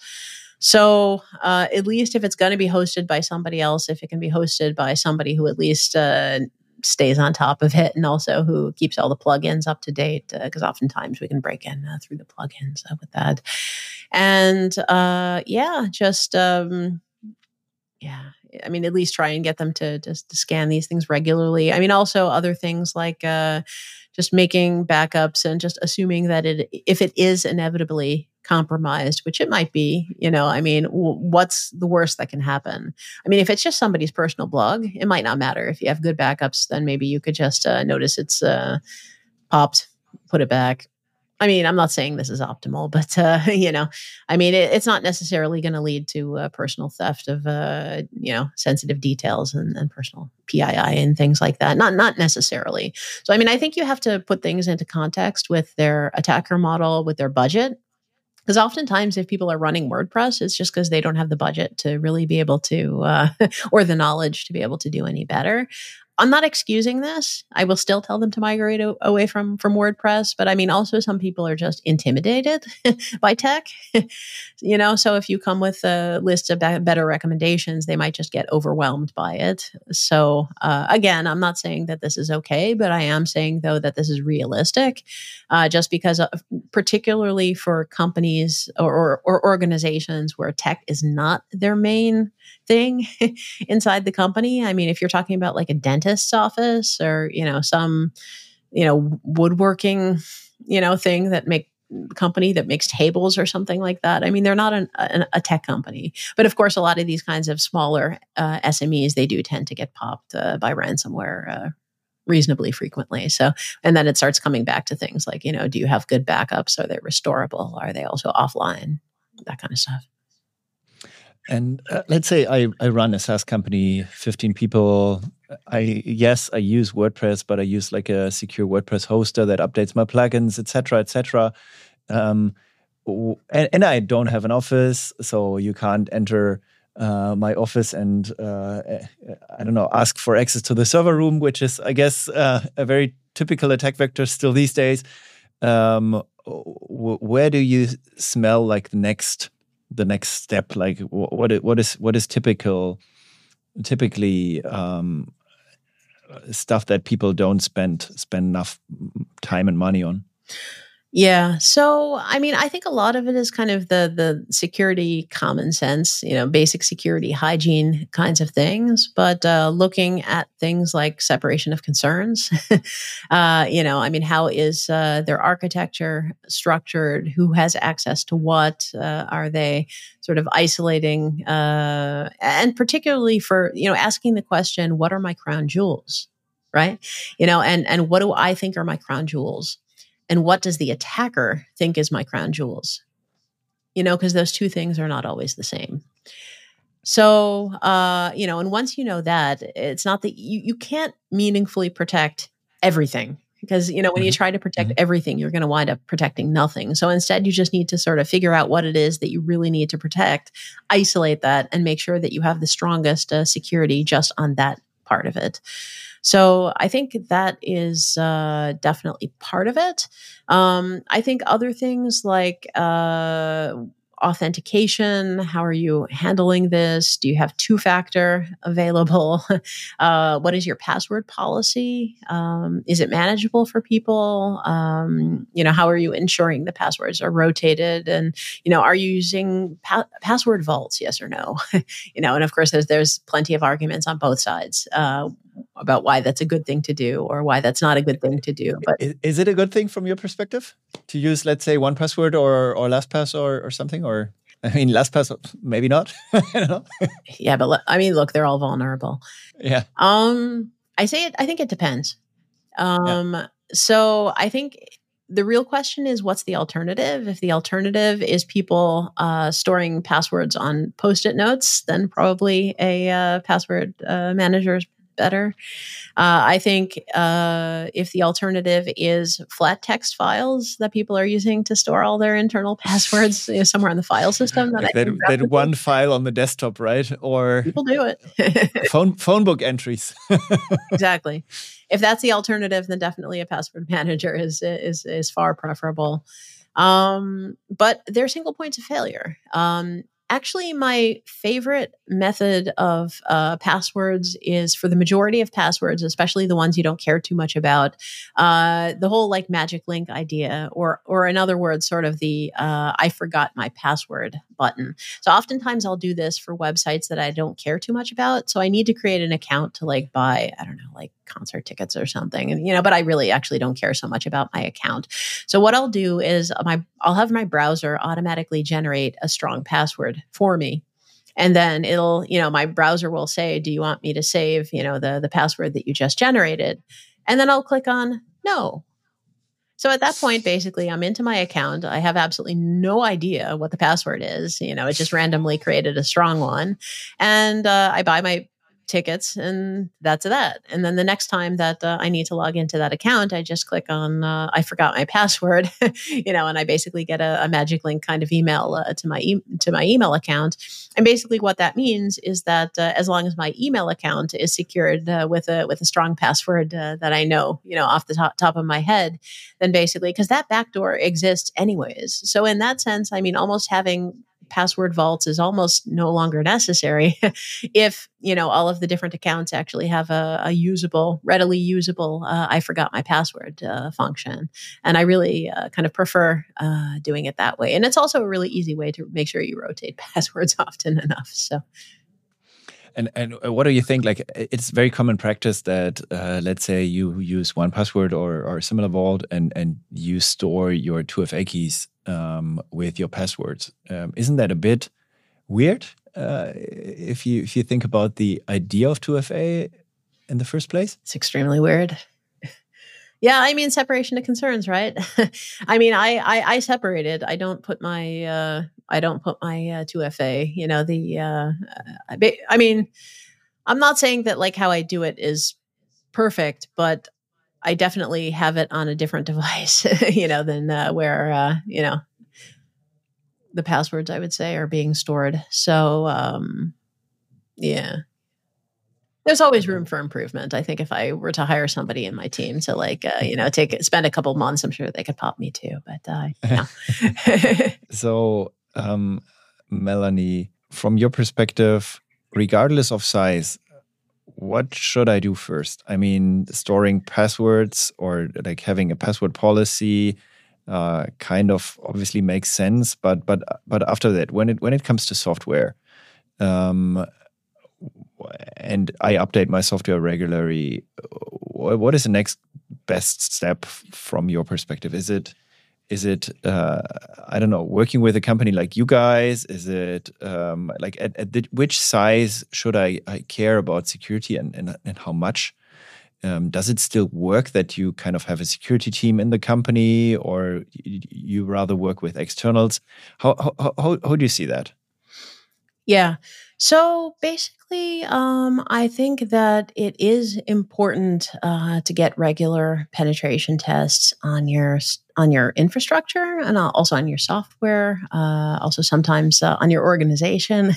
So uh, at least if it's going to be hosted by somebody else, if it can be hosted by somebody who at least uh, stays on top of it and also who keeps all the plugins up to date, because uh, oftentimes we can break in uh, through the plugins uh, with that. And uh, yeah, just, um, yeah, I mean, at least try and get them to just to scan these things regularly. I mean, also other things like uh, just making backups and just assuming that it, if it is inevitably compromised, which it might be, you know, I mean, w- what's the worst that can happen? I mean, if it's just somebody's personal blog, it might not matter. If you have good backups, then maybe you could just uh, notice it's uh, popped, put it back. I mean, I'm not saying this is optimal, but, uh, you know, I mean, it, it's not necessarily going to lead to uh, personal theft of, uh, you know, sensitive details and, and personal P I I and things like that. Not, not necessarily. So, I mean, I think you have to put things into context with their attacker model, with their budget. Because oftentimes if people are running WordPress, it's just because they don't have the budget to really be able to, uh, or the knowledge to be able to do any better. I'm not excusing this. I will still tell them to migrate o- away from, from WordPress. But I mean, also some people are just intimidated by tech, you know, so if you come with a list of be- better recommendations, they might just get overwhelmed by it. So uh, again, I'm not saying that this is okay, but I am saying though that this is realistic, uh, just because of, particularly for companies or, or, or organizations where tech is not their main thing inside the company. I mean, if you're talking about like a dentist's office or, you know, some, you know, woodworking, you know, thing that make company that makes tables or something like that. I mean, they're not an, an, a tech company, but of course, a lot of these kinds of smaller uh, S M Es, they do tend to get popped uh, by ransomware uh, reasonably frequently. So, and then it starts coming back to things like, you know, do you have good backups? Are they restorable? Are they also offline? That kind of stuff. And uh, let's say I, I run a SaaS company, fifteen people. I yes, I use WordPress, but I use like a secure WordPress hoster that updates my plugins, et cetera, et cetera. Um, and, and I don't have an office, so you can't enter uh, my office and uh, I don't know, ask for access to the server room, which is, I guess, uh, a very typical attack vector still these days. Um, where do you smell like the next? the next step, like what what is what is typical typically um stuff that people don't spend spend enough time and money on? Yeah. So, I mean, I think a lot of it is kind of the the security common sense, you know, basic security hygiene kinds of things. But uh, looking at things like separation of concerns, uh, you know, I mean, how is uh, their architecture structured? Who has access to what? Uh, are they sort of isolating? Uh, and particularly for, you know, asking the question, what are my crown jewels? right? You know, and and what do I think are my crown jewels? And what does the attacker think is my crown jewels? You know, because those two things are not always the same. So, uh, you know, and once you know that, it's not that you, you can't meaningfully protect everything. Because, you know, when mm-hmm. you try to protect mm-hmm. everything, you're going to wind up protecting nothing. So instead, you just need to sort of figure out what it is that you really need to protect, isolate that, and make sure that you have the strongest uh, security just on that part of it. So I think that is uh, definitely part of it. Um, I think other things like uh, authentication, how are you handling this? Do you have two-factor available? Uh, what is your password policy? Um, is it manageable for people? Um, you know, how are you ensuring the passwords are rotated? And, you know, are you using pa- password vaults? Yes or no? You know, and of course, there's, there's plenty of arguments on both sides uh, about why that's a good thing to do or why that's not a good thing to do. But is, is it a good thing from your perspective to use, let's say, one password or or LastPass or or something? Or I mean, LastPass maybe not. I don't know. Yeah, but I mean, look, they're all vulnerable. Yeah. Um, I say it. I think it depends. Um, yeah. So I think the real question is, what's the alternative? If the alternative is people uh, storing passwords on Post-it notes, then probably a uh, password uh, manager is better. Uh, I think uh, if the alternative is flat text files that people are using to store all their internal passwords, you know, somewhere in the file system, then like I that, that one file on the desktop, right? Or people do it. phone phone book entries. Exactly. If that's the alternative, then definitely a password manager is is is far preferable. Um, but they're single points of failure. Um, Actually, my favorite method of uh, passwords is for the majority of passwords, especially the ones you don't care too much about, uh, the whole like magic link idea, or or in other words, sort of the uh, I forgot my password button. So oftentimes I'll do this for websites that I don't care too much about. So I need to create an account to like buy, I don't know, like concert tickets or something, and you know, but I really actually don't care so much about my account. So what I'll do is my I'll have my browser automatically generate a strong password for me. And then it'll, you know, my browser will say, do you want me to save, you know, the, the password that you just generated? And then I'll click on no. So at that point, basically, I'm into my account. I have absolutely no idea what the password is. You know, it just randomly created a strong one. And uh, I buy my tickets, and that's that. And then the next time that uh, I need to log into that account, I just click on uh, I forgot my password, you know, and I basically get a, a magic link kind of email uh, to my e- to my email account. And basically, what that means is that uh, as long as my email account is secured uh, with a with a strong password uh, that I know, you know, off the top, top of my head, then basically, because that backdoor exists anyways. So in that sense, I mean, almost having password vaults is almost no longer necessary if, you know, all of the different accounts actually have a, a usable, readily usable, uh, I forgot my password uh, function. And I really uh, kind of prefer uh, doing it that way. And it's also a really easy way to make sure you rotate passwords often enough. So. And and what do you think? Like, it's very common practice that uh, let's say you use one password or or a similar vault, and and you store your two F A keys um, with your passwords. Um, isn't that a bit weird uh, if you if you think about the idea of two F A in the first place? It's extremely weird. Yeah, I mean, separation of concerns, right? I mean, I, I I separated. I don't put my uh, I don't put my uh, two F A. You know, the uh, I mean, I'm not saying that like how I do it is perfect, but I definitely have it on a different device, you know, than uh, where uh, you know the passwords, I would say, are being stored. So um, yeah. There's always room for improvement. I think if I were to hire somebody in my team to like, uh, you know, take spend a couple months, I'm sure they could pop me too. But uh, no. So, um, Melanie, from your perspective, regardless of size, what should I do first? I mean, storing passwords or like having a password policy uh, kind of obviously makes sense. But but but after that, when it when it comes to software, um, and I update my software regularly, what is the next best step from your perspective? Is it, is it, uh, I don't know, working with a company like you guys? Is it um, like at, at the, which size should I, I care about security and, and, and how much? Um, does it still work that you kind of have a security team in the company, or you, you rather work with externals? How, how how how do you see that? Yeah. So basically, um, I think that it is important uh, to get regular penetration tests on your on your infrastructure and also on your software. Uh, also, sometimes uh, on your organization.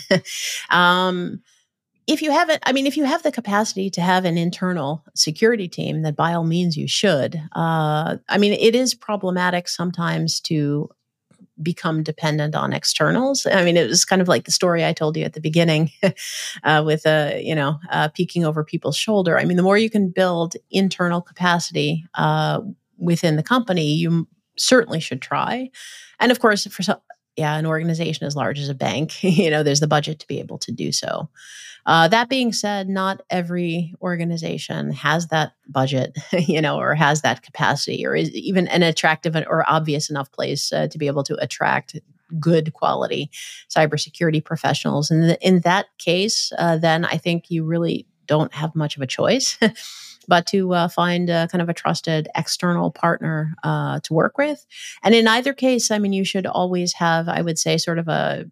um, if you haven't, I mean, if you have the capacity to have an internal security team, then by all means you should. Uh, I mean, it is problematic sometimes to become dependent on externals. I mean, it was kind of like the story I told you at the beginning uh, with, uh, you know, uh, peeking over people's shoulder. I mean, the more you can build internal capacity uh, within the company, you certainly should try. And of course, for some, yeah, an organization as large as a bank, you know, there's the budget to be able to do so. Uh, that being said, not every organization has that budget, you know, or has that capacity, or is even an attractive or obvious enough place uh, to be able to attract good quality cybersecurity professionals. And in, in that case, uh, then I think you really don't have much of a choice but to uh, find a kind of a trusted external partner uh, to work with. And in either case, I mean, you should always have, I would say, sort of a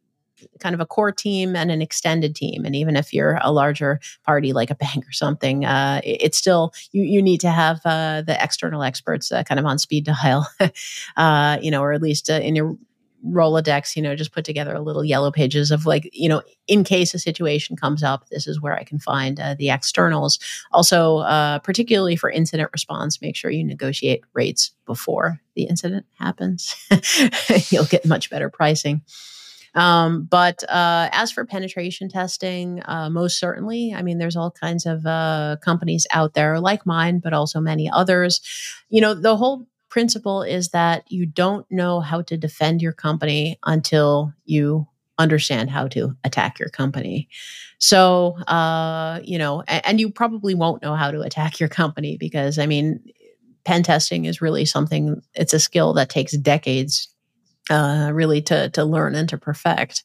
kind of a core team and an extended team. And even if you're a larger party like a bank or something, uh, it's still, you, you need to have uh, the external experts uh, kind of on speed dial, uh, you know, or at least uh, in your Rolodex, you know, just put together a little yellow pages of like, you know, in case a situation comes up, this is where I can find uh, the externals. Also, uh, particularly for incident response, make sure you negotiate rates before the incident happens. You'll get much better pricing. Um, but uh, as for penetration testing, uh, most certainly, I mean, there's all kinds of uh, companies out there like mine, but also many others. You know, the whole principle is that you don't know how to defend your company until you understand how to attack your company. So, uh, you know, and, and you probably won't know how to attack your company because, I mean, pen testing is really something, it's a skill that takes decades Uh, really to to learn and to perfect.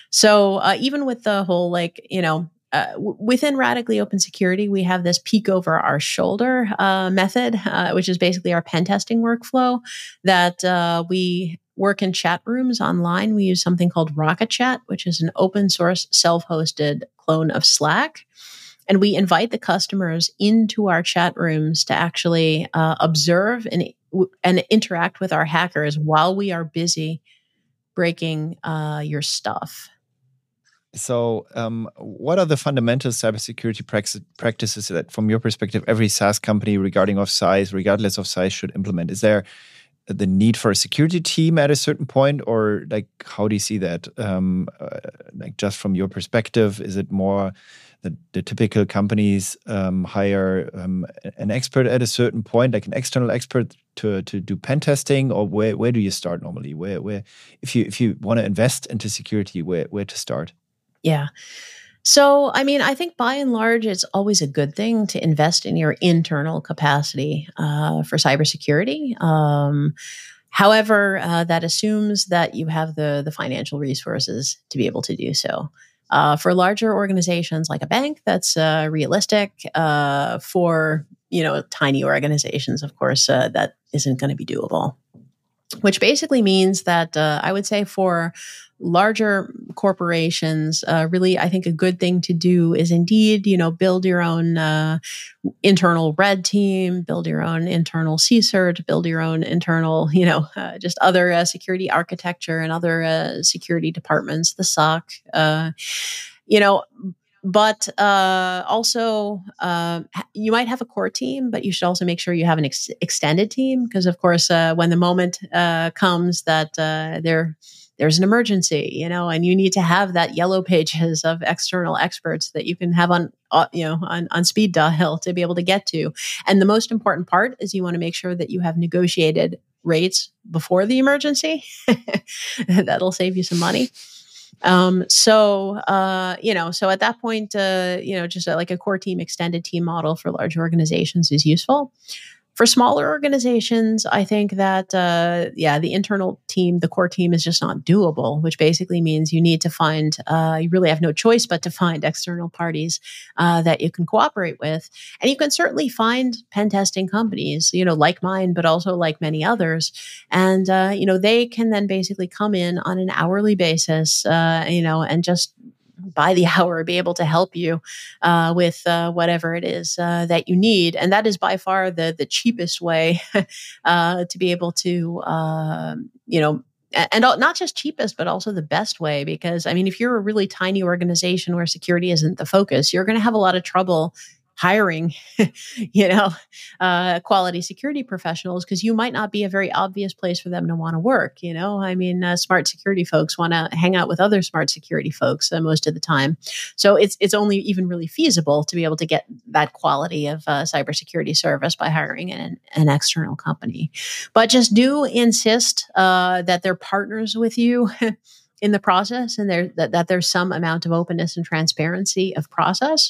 So uh, even with the whole like, you know, uh, w- within Radically Open Security, we have this peek over our shoulder uh, method, uh, which is basically our pen testing workflow that uh, we work in chat rooms online. We use something called Rocket Chat, which is an open source self-hosted clone of Slack. And we invite the customers into our chat rooms to actually uh, observe and, and interact with our hackers while we are busy breaking uh, your stuff. So, um, what are the fundamental cybersecurity prax- practices that, from your perspective, every SaaS company, regarding of size, regardless of size, should implement? Is there the need for a security team at a certain point, or like how do you see that? Um, uh, like just from your perspective, is it more the, the typical companies um, hire um, an expert at a certain point, like an external expert to to do pen testing, or where where do you start normally? Where where if you if you want to invest into security, where where to start? Yeah. So, I mean, I think by and large, it's always a good thing to invest in your internal capacity uh, for cybersecurity. Um, however, uh, that assumes that you have the the financial resources to be able to do so. Uh, for larger organizations like a bank, that's uh, realistic. Uh, for you know tiny organizations, of course, uh, that isn't going to be doable. Which basically means that uh, I would say for larger corporations, uh, really, I think a good thing to do is indeed, you know, build your own uh, internal red team, build your own internal C S I R T, build your own internal, you know, uh, just other uh, security architecture and other uh, security departments, the S O C, uh, you know. But uh, also, uh, you might have a core team, but you should also make sure you have an ex- extended team because, of course, uh, when the moment uh, comes that uh, there there's an emergency, you know, and you need to have that yellow pages of external experts that you can have on, uh, you know, on, on speed dial to be able to get to. And the most important part is you want to make sure that you have negotiated rates before the emergency. That'll save you some money. Um, so, uh, you know, so at that point, uh, you know, just a, like a core team, extended team model for large organizations is useful. For smaller organizations, I think that, uh, yeah, the internal team, the core team is just not doable, which basically means you need to find, uh, you really have no choice but to find external parties uh, that you can cooperate with. And you can certainly find pen testing companies, you know, like mine, but also like many others. And, uh, you know, they can then basically come in on an hourly basis, uh, you know, and just by the hour be able to help you uh, with uh, whatever it is uh, that you need. And that is by far the the cheapest way uh, to be able to, uh, you know, and not just cheapest, but also the best way. Because, I mean, if you're a really tiny organization where security isn't the focus, you're going to have a lot of trouble hiring, you know, uh, quality security professionals, because you might not be a very obvious place for them to want to work. You know, I mean, uh, smart security folks want to hang out with other smart security folks uh, most of the time. So it's it's only even really feasible to be able to get that quality of uh, cybersecurity service by hiring an, an external company. But just do insist uh, that they're partners with you in the process, and there that, that there's some amount of openness and transparency of process.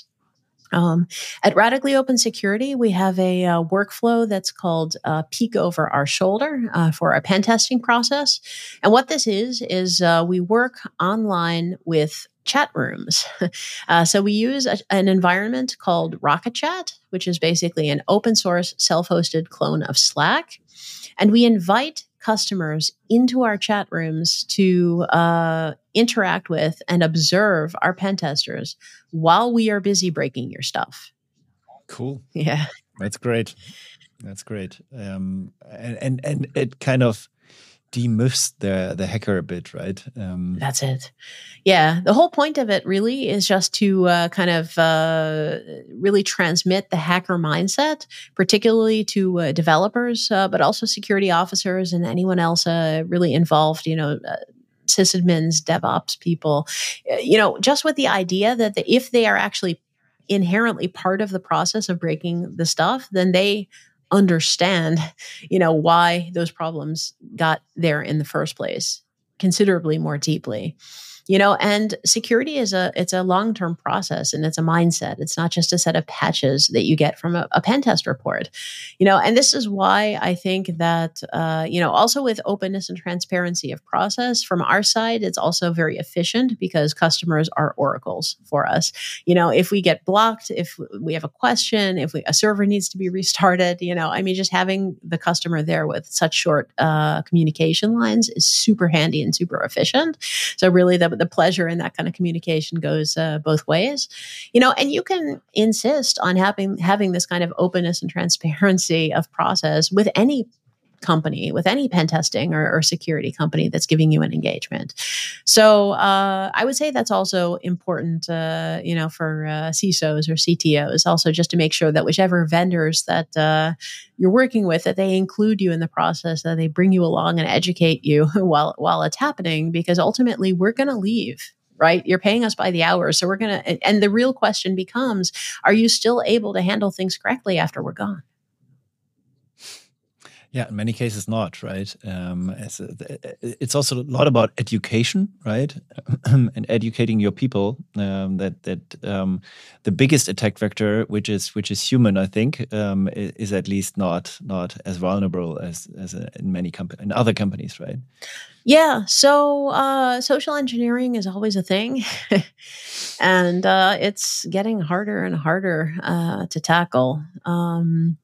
Um, at Radically Open Security, we have a uh, workflow that's called uh, Peek Over Our Shoulder uh, for our pen testing process. And what this is, is uh, we work online with chat rooms. uh, so we use a, an environment called Rocket Chat, which is basically an open source self-hosted clone of Slack. And we invite customers into our chat rooms to uh, interact with and observe our pen testers while we are busy breaking your stuff. Cool. Yeah. That's great. That's great. Um, and, and and it kind of demyths the the hacker a bit, right? Um, That's it. Yeah. The whole point of it really is just to uh, kind of uh, really transmit the hacker mindset, particularly to uh, developers, uh, but also security officers and anyone else uh, really involved, you know, uh, sysadmins, DevOps people, uh, you know, just with the idea that the, if they are actually inherently part of the process of breaking the stuff, then they understand, you know, why those problems got there in the first place considerably more deeply. You know, and security is a, it's a long-term process, and it's a mindset. It's not just a set of patches that you get from a, a pen test report, you know, and this is why I think that, uh, you know, also with openness and transparency of process from our side, it's also very efficient because customers are oracles for us. You know, if we get blocked, if we have a question, if we, a server needs to be restarted, you know, I mean, just having the customer there with such short uh, communication lines is super handy and super efficient. So really the the pleasure in that kind of communication goes uh, both ways, you know, and you can insist on having, having this kind of openness and transparency of process with any company, with any pen testing or, or security company that's giving you an engagement. So uh, I would say that's also important, uh, you know, for uh, C I S Os or C T Os, also just to make sure that whichever vendors that uh, you're working with, that they include you in the process, that they bring you along and educate you while while it's happening, because ultimately we're going to leave. Right? You're paying us by the hour. So we're going to, and the real question becomes, are you still able to handle things correctly after we're gone? Yeah, in many cases not, right? Um, it's, a, it's also a lot about education, right? And educating your people. Um, that that um, the biggest attack vector, which is which is human, I think, um, is at least not not as vulnerable as as in many companies, in other companies, right? Yeah. So uh, social engineering is always a thing, and uh, it's getting harder and harder uh, to tackle. Um,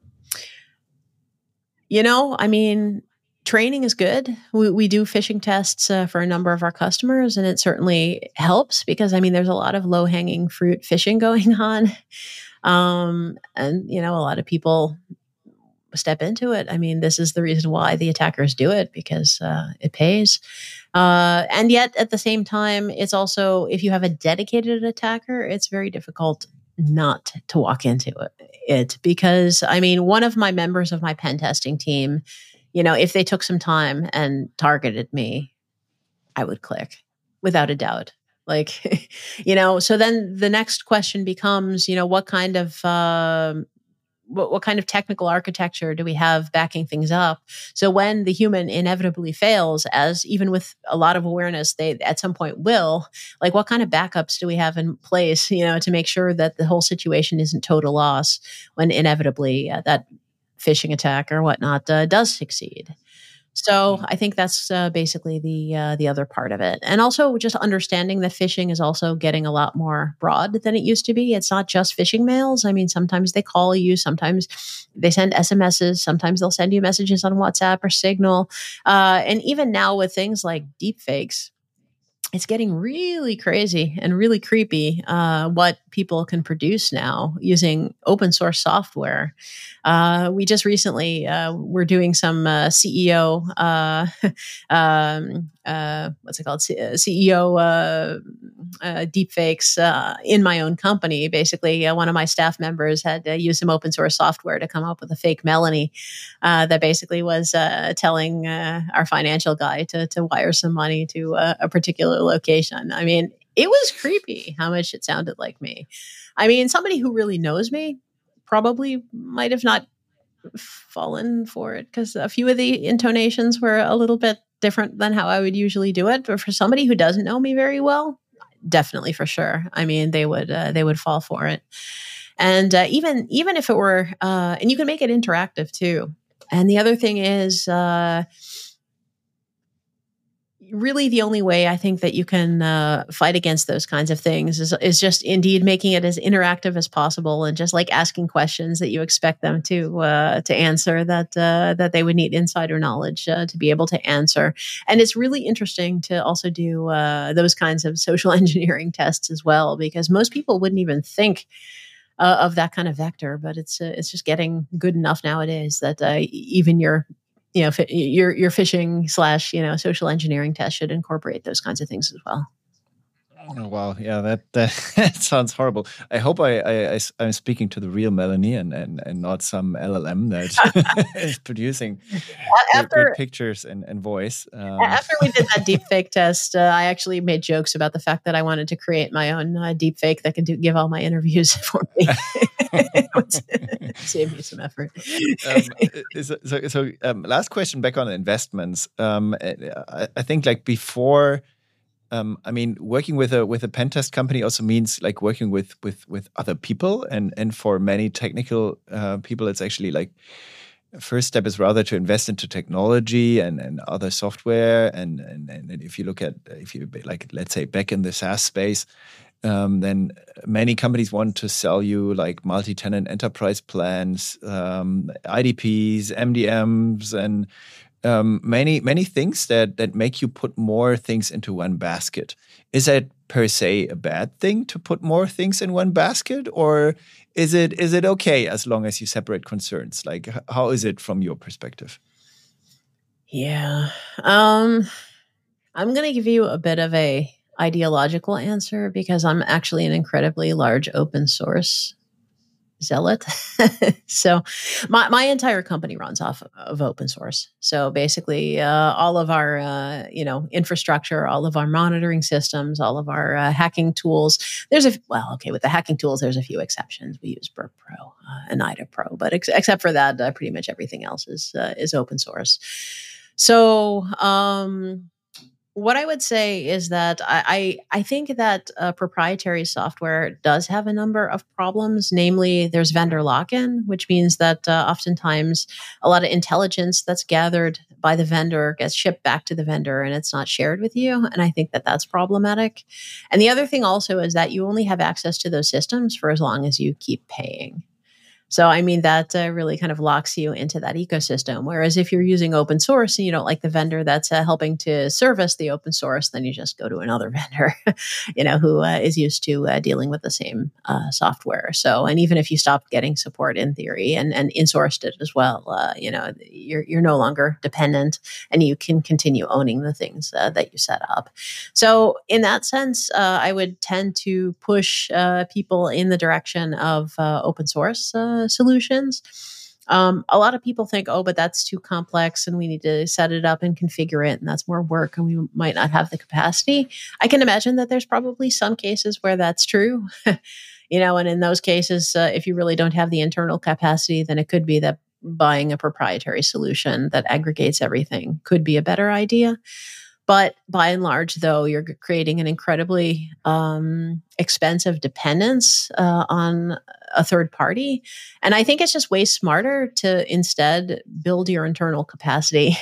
You know, I mean, training is good. We, we do phishing tests uh, for a number of our customers, and it certainly helps because, I mean, there's a lot of low-hanging fruit phishing going on. Um, and, you know, a lot of people step into it. I mean, this is the reason why the attackers do it, because uh, it pays. Uh, and yet, at the same time, it's also, if you have a dedicated attacker, it's very difficult not to walk into it, it because I mean, one of my members of my pen testing team, you know, if they took some time and targeted me, I would click without a doubt. Like, you know, so then the next question becomes, you know, what kind of, um, What, what kind of technical architecture do we have backing things up? So when the human inevitably fails, as even with a lot of awareness, they at some point will, like what kind of backups do we have in place, you know, to make sure that the whole situation isn't total loss when inevitably uh, that phishing attack or whatnot uh, does succeed. So I think that's uh, basically the uh, the other part of it. And also just understanding that phishing is also getting a lot more broad than it used to be. It's not just phishing mails. I mean, sometimes they call you, sometimes they send S M Ses, sometimes they'll send you messages on WhatsApp or Signal. Uh, and even now with things like deepfakes, it's getting really crazy and really creepy uh, what people can produce now using open source software. Uh, we just recently uh, were doing some uh, C E O, uh, um, uh, what's it called? C- E O uh, uh, deepfakes uh, in my own company. Basically, uh, one of my staff members had uh, used some open source software to come up with a fake Melanie uh, that basically was uh, telling uh, our financial guy to, to wire some money to uh, a particular location. I mean, it was creepy how much it sounded like me. I mean, somebody who really knows me probably might have not fallen for it because a few of the intonations were a little bit different than how I would usually do it. But for somebody who doesn't know me very well, definitely for sure. I mean, they would uh, they would fall for it. And uh, even even if it were, uh, and you can make it interactive too. And the other thing is, uh, really the only way I think that you can uh, fight against those kinds of things is, is just indeed making it as interactive as possible and just like asking questions that you expect them to uh, to answer that uh, that they would need insider knowledge uh, to be able to answer. And it's really interesting to also do uh, those kinds of social engineering tests as well, because most people wouldn't even think uh, of that kind of vector, but it's uh, it's just getting good enough nowadays that uh, even your you know, your your phishing slash you know social engineering test should incorporate those kinds of things as well. Oh, wow, yeah, that, that that sounds horrible. I hope I, I, I I'm speaking to the real Melanie and and, and not some L L M that is producing after, great, great pictures and, and voice. Um. After we did that deepfake test, uh, I actually made jokes about the fact that I wanted to create my own uh, deepfake that could do, give all my interviews for me. Save me some effort. um, so, so, so um, last question back on investments. Um, I, I think like before. Um, I mean, working with a with a pen test company also means like working with with with other people, and and for many technical uh, people, it's actually like first step is rather to invest into technology and, and other software, and, and and if you look at if you like let's say back in the SaaS space, um, then many companies want to sell you like multi-tenant enterprise plans, um, I D Ps, M D Ms, and Um, many many things that that make you put more things into one basket. Is that per se a bad thing to put more things in one basket, or is it is it okay as long as you separate concerns? Like, how is it from your perspective? Yeah, um, I'm going to give you a bit of a ideological answer because I'm actually an incredibly large open source zealot. So my, my entire company runs off of open source. So basically uh, all of our, uh, you know, infrastructure, all of our monitoring systems, all of our uh, hacking tools, there's a, well, okay, with the hacking tools, there's a few exceptions. We use Burp Pro uh, and I D A Pro, but ex- except for that, uh, pretty much everything else is, uh, is open source. So, um, what I would say is that I, I, I think that uh, proprietary software does have a number of problems. Namely, there's vendor lock-in, which means that uh, oftentimes a lot of intelligence that's gathered by the vendor gets shipped back to the vendor and it's not shared with you. And I think that that's problematic. And the other thing also is that you only have access to those systems for as long as you keep paying. So, I mean, that uh, really kind of locks you into that ecosystem. Whereas if you're using open source and you don't like the vendor that's uh, helping to service the open source, then you just go to another vendor, you know, who uh, is used to uh, dealing with the same uh, software. So, and even if you stopped getting support in theory and, and insourced it as well, uh, you know, you're, you're no longer dependent and you can continue owning the things uh, that you set up. So in that sense, uh, I would tend to push uh, people in the direction of uh, open source uh, solutions. Um, a lot of people think, oh, but that's too complex and we need to set it up and configure it and that's more work and we might not have the capacity. I can imagine that there's probably some cases where that's true. You know, and in those cases, uh, if you really don't have the internal capacity, then it could be that buying a proprietary solution that aggregates everything could be a better idea. But by and large, though, you're creating an incredibly um, expensive dependence uh, on a third party. And I think it's just way smarter to instead build your internal capacity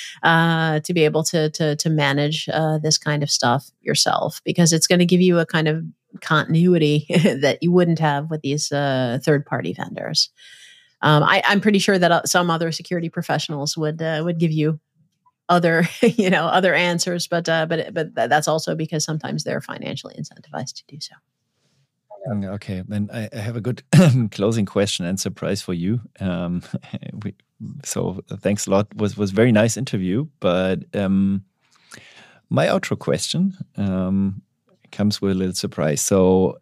uh, to be able to to, to manage uh, this kind of stuff yourself, because it's going to give you a kind of continuity that you wouldn't have with these uh, third party vendors. Um, I, I'm pretty sure that some other security professionals would uh, would give you other, you know, other answers, but uh, but but that's also because sometimes they're financially incentivized to do so. Okay, then I have a good closing question and surprise for you. Um, we, so thanks a lot. Was was very nice interview, but um, my outro question um, comes with a little surprise. So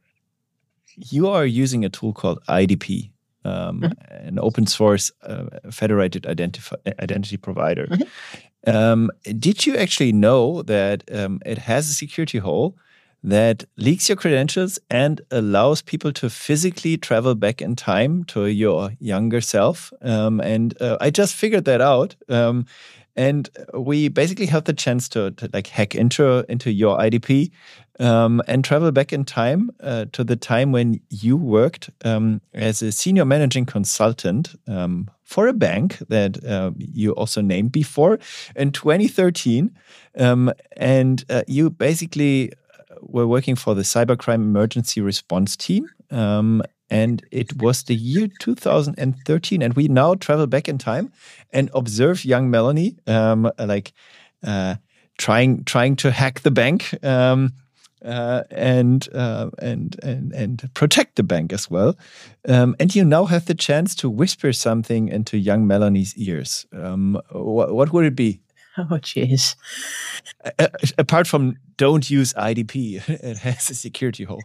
you are using a tool called I D P. Um, mm-hmm. An open source uh, federated identif- identity provider. Mm-hmm. Um, did you actually know that um, it has a security hole that leaks your credentials and allows people to physically travel back in time to your younger self? Um, and uh, I just figured that out. Um, and we basically have the chance to, to like hack into into your I D P um, and travel back in time uh, to the time when you worked um, as a senior managing consultant um, for a bank that uh, you also named before in twenty thirteen, um, and uh, you basically were working for the cybercrime emergency response team. Um, And it was the year two thousand thirteen, and we now travel back in time and observe young Melanie, um, like uh, trying trying to hack the bank um, uh, and uh, and and and protect the bank as well. Um, and you now have the chance to whisper something into young Melanie's ears. Um, what, what would it be? Oh, jeez. Uh, apart from don't use I D P, it has a security hole.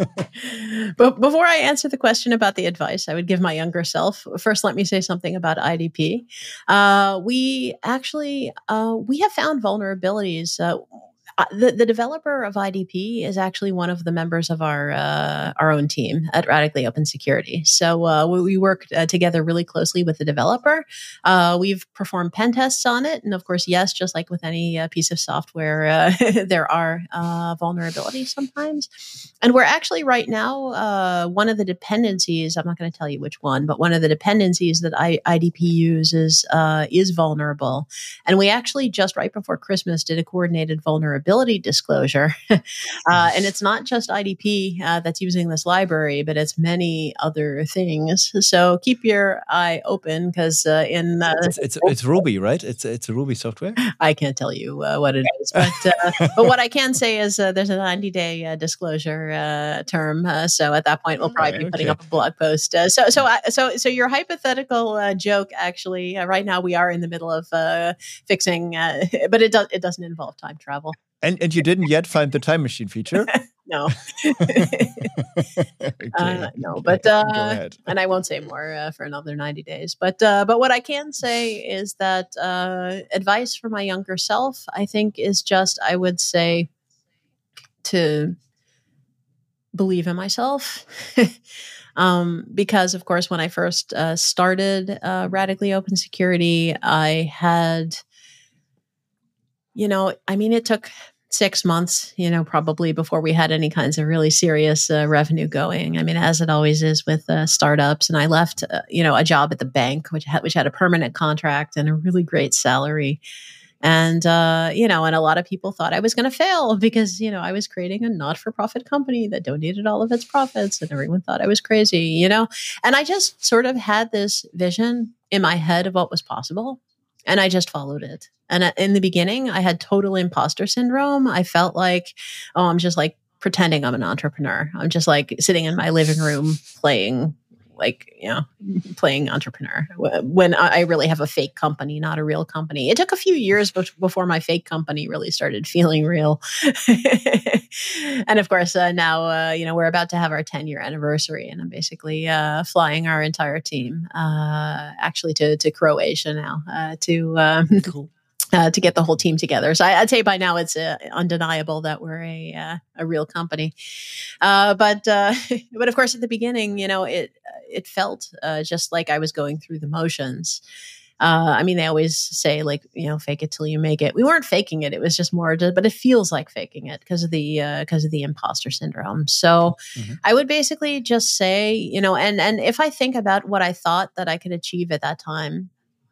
But before I answer the question about the advice I would give my younger self, first let me say something about I D P. Uh, we actually, uh, we have found vulnerabilities. Uh, the, the developer of I D P is actually one of the members of our uh, our own team at Radically Open Security. So uh, we, we work uh, together really closely with the developer. Uh, we've performed pen tests on it. And of course, yes, just like with any uh, piece of software, uh, there are uh, vulnerabilities sometimes. And we're actually right now, uh, one of the dependencies, I'm not going to tell you which one, but one of the dependencies that I, IDP uses uh, is vulnerable. And we actually just right before Christmas did a coordinated vulnerability disclosure. uh, and it's not just I D P uh, that's using this library, but it's many other things. So keep your eye open, because uh, in uh, it's, it's it's Ruby, right? It's it's a Ruby software. I can't tell you uh, what it is, but uh, but what I can say is uh, there's a ninety day uh, disclosure uh, term. Uh, so at that point, we'll probably right, be putting okay. up a blog post. Uh, so so uh, so so your hypothetical uh, joke actually uh, right now we are in the middle of uh, fixing, uh, but it does it doesn't involve time travel. And and you didn't yet find the time machine feature? No. okay. uh, no, but uh, and I won't say more uh, for another ninety days. But uh, but what I can say is that uh, advice for my younger self, I think, is just I would say to believe in myself. Um, because, of course, when I first uh, started uh, Radically Open Security, I had, you know, I mean, it took six months, you know, probably before we had any kinds of really serious uh, revenue going. I mean, as it always is with uh, startups. And I left, uh, you know, a job at the bank, which had, which had a permanent contract and a really great salary. And, uh, you know, and a lot of people thought I was going to fail because, you know, I was creating a not-for-profit company that donated all of its profits, and everyone thought I was crazy, you know. And I just sort of had this vision in my head of what was possible, and I just followed it. And in the beginning, I had total imposter syndrome. I felt like, oh, I'm just like pretending I'm an entrepreneur. I'm just like sitting in my living room playing like, you know, playing entrepreneur when I really have a fake company, not a real company. It took a few years before my fake company really started feeling real. And of course, uh, now, uh, you know, we're about to have our ten year anniversary, and I'm basically uh, flying our entire team uh, actually to, to Croatia now uh, to, um, cool. Uh, to get the whole team together. So I, I'd say by now it's uh, undeniable that we're a uh, a real company. Uh, but uh, but of course at the beginning, you know, it it felt uh, just like I was going through the motions. Uh, I mean, they always say like, you know, fake it till you make it. We weren't faking it. It was just more, to, but it feels like faking it because of the, because uh, of the imposter syndrome. So mm-hmm. I would basically just say, you know, and, and if I think about what I thought that I could achieve at that time,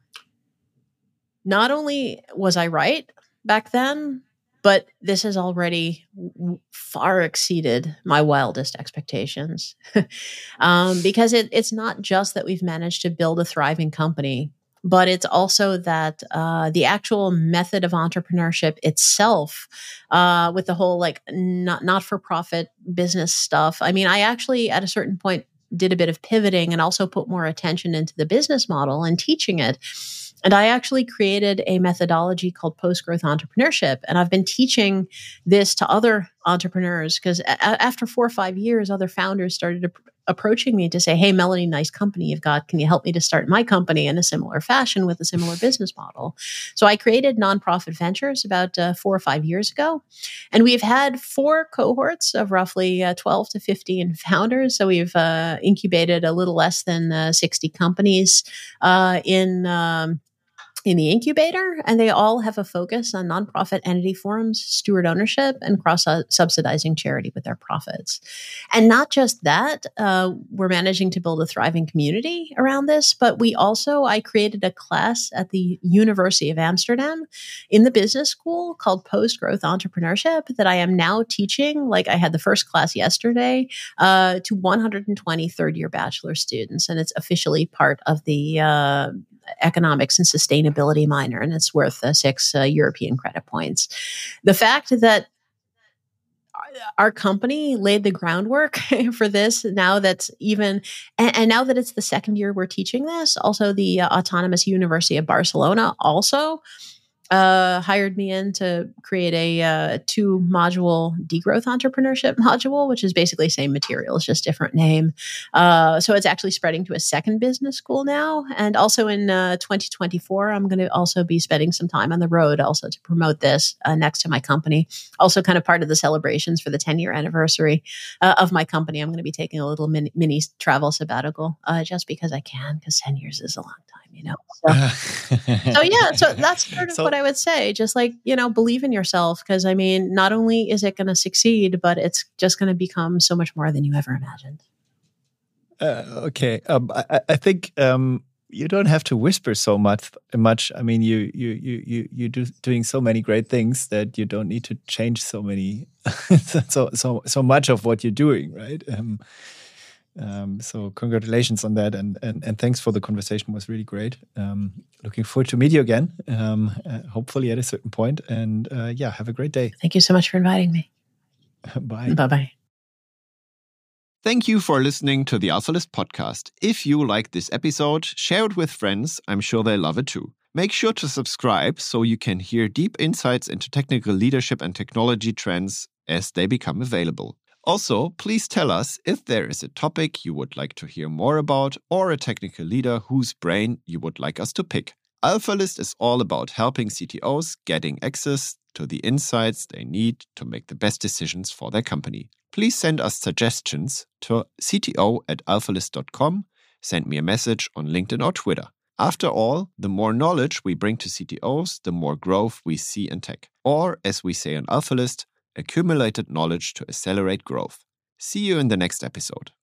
not only was I right back then, but this has already far exceeded my wildest expectations. um, because it, it's not just that we've managed to build a thriving company, but it's also that uh, the actual method of entrepreneurship itself, uh, with the whole like not not for profit business stuff. I mean, I actually at a certain point did a bit of pivoting and also put more attention into the business model and teaching it. And I actually created a methodology called post-growth entrepreneurship. And I've been teaching this to other entrepreneurs because a- after four or five years, other founders started ap- approaching me to say, hey, Melanie, nice company you've got. Can you help me to start my company in a similar fashion with a similar business model? So I created Nonprofit Ventures about uh, four or five years ago. And we've had four cohorts of roughly uh, twelve to fifteen founders. So we've uh, incubated a little less than uh, sixty companies uh, in um, in the incubator, and they all have a focus on nonprofit entity forms, steward ownership, and cross-subsidizing charity with their profits. And not just that, uh, we're managing to build a thriving community around this, but we also, I created a class at the University of Amsterdam in the business school called Post-Growth Entrepreneurship that I am now teaching, like I had the first class yesterday, uh, to one hundred twenty third-year bachelor students, and it's officially part of the uh, economics and sustainability minor, and it's worth uh, six uh, European credit points. The fact that our company laid the groundwork for this, now that's even, and, and now that it's the second year we're teaching this, also the uh, Autonomous University of Barcelona also uh, hired me in to create a uh, two module degrowth entrepreneurship module, which is basically same material, it's just different name. Uh, so it's actually spreading to a second business school now. And also in uh, twenty twenty-four, I'm going to also be spending some time on the road also to promote this uh, next to my company. Also kind of part of the celebrations for the ten year anniversary uh, of my company. I'm going to be taking a little mini, mini travel sabbatical uh, just because I can, because ten years is a long time. You know, so, so yeah, so that's sort of so, what I would say. Just like, you know, believe in yourself, because I mean, not only is it going to succeed, but it's just going to become so much more than you ever imagined. Uh, okay, um, I, I think um, you don't have to whisper so much. Much. I mean, you you you you you do doing so many great things that you don't need to change so many, so so so much of what you're doing, right? Um, Um, so congratulations on that, and, and and thanks for the conversation. It was really great. Um, looking forward to meet you again, um, uh, hopefully at a certain point. And uh, yeah, have a great day. Thank you so much for inviting me. Bye. Bye-bye. Thank you for listening to the AlphaList podcast. If you like this episode, share it with friends. I'm sure they love it too. Make sure to subscribe so you can hear deep insights into technical leadership and technology trends as they become available. Also, please tell us if there is a topic you would like to hear more about or a technical leader whose brain you would like us to pick. AlphaList is all about helping C T Os getting access to the insights they need to make the best decisions for their company. Please send us suggestions to c t o at alphalist dot com, send me a message on LinkedIn or Twitter. After all, the more knowledge we bring to C T Os, the more growth we see in tech. Or, as we say on AlphaList, accumulated knowledge to accelerate growth. See you in the next episode.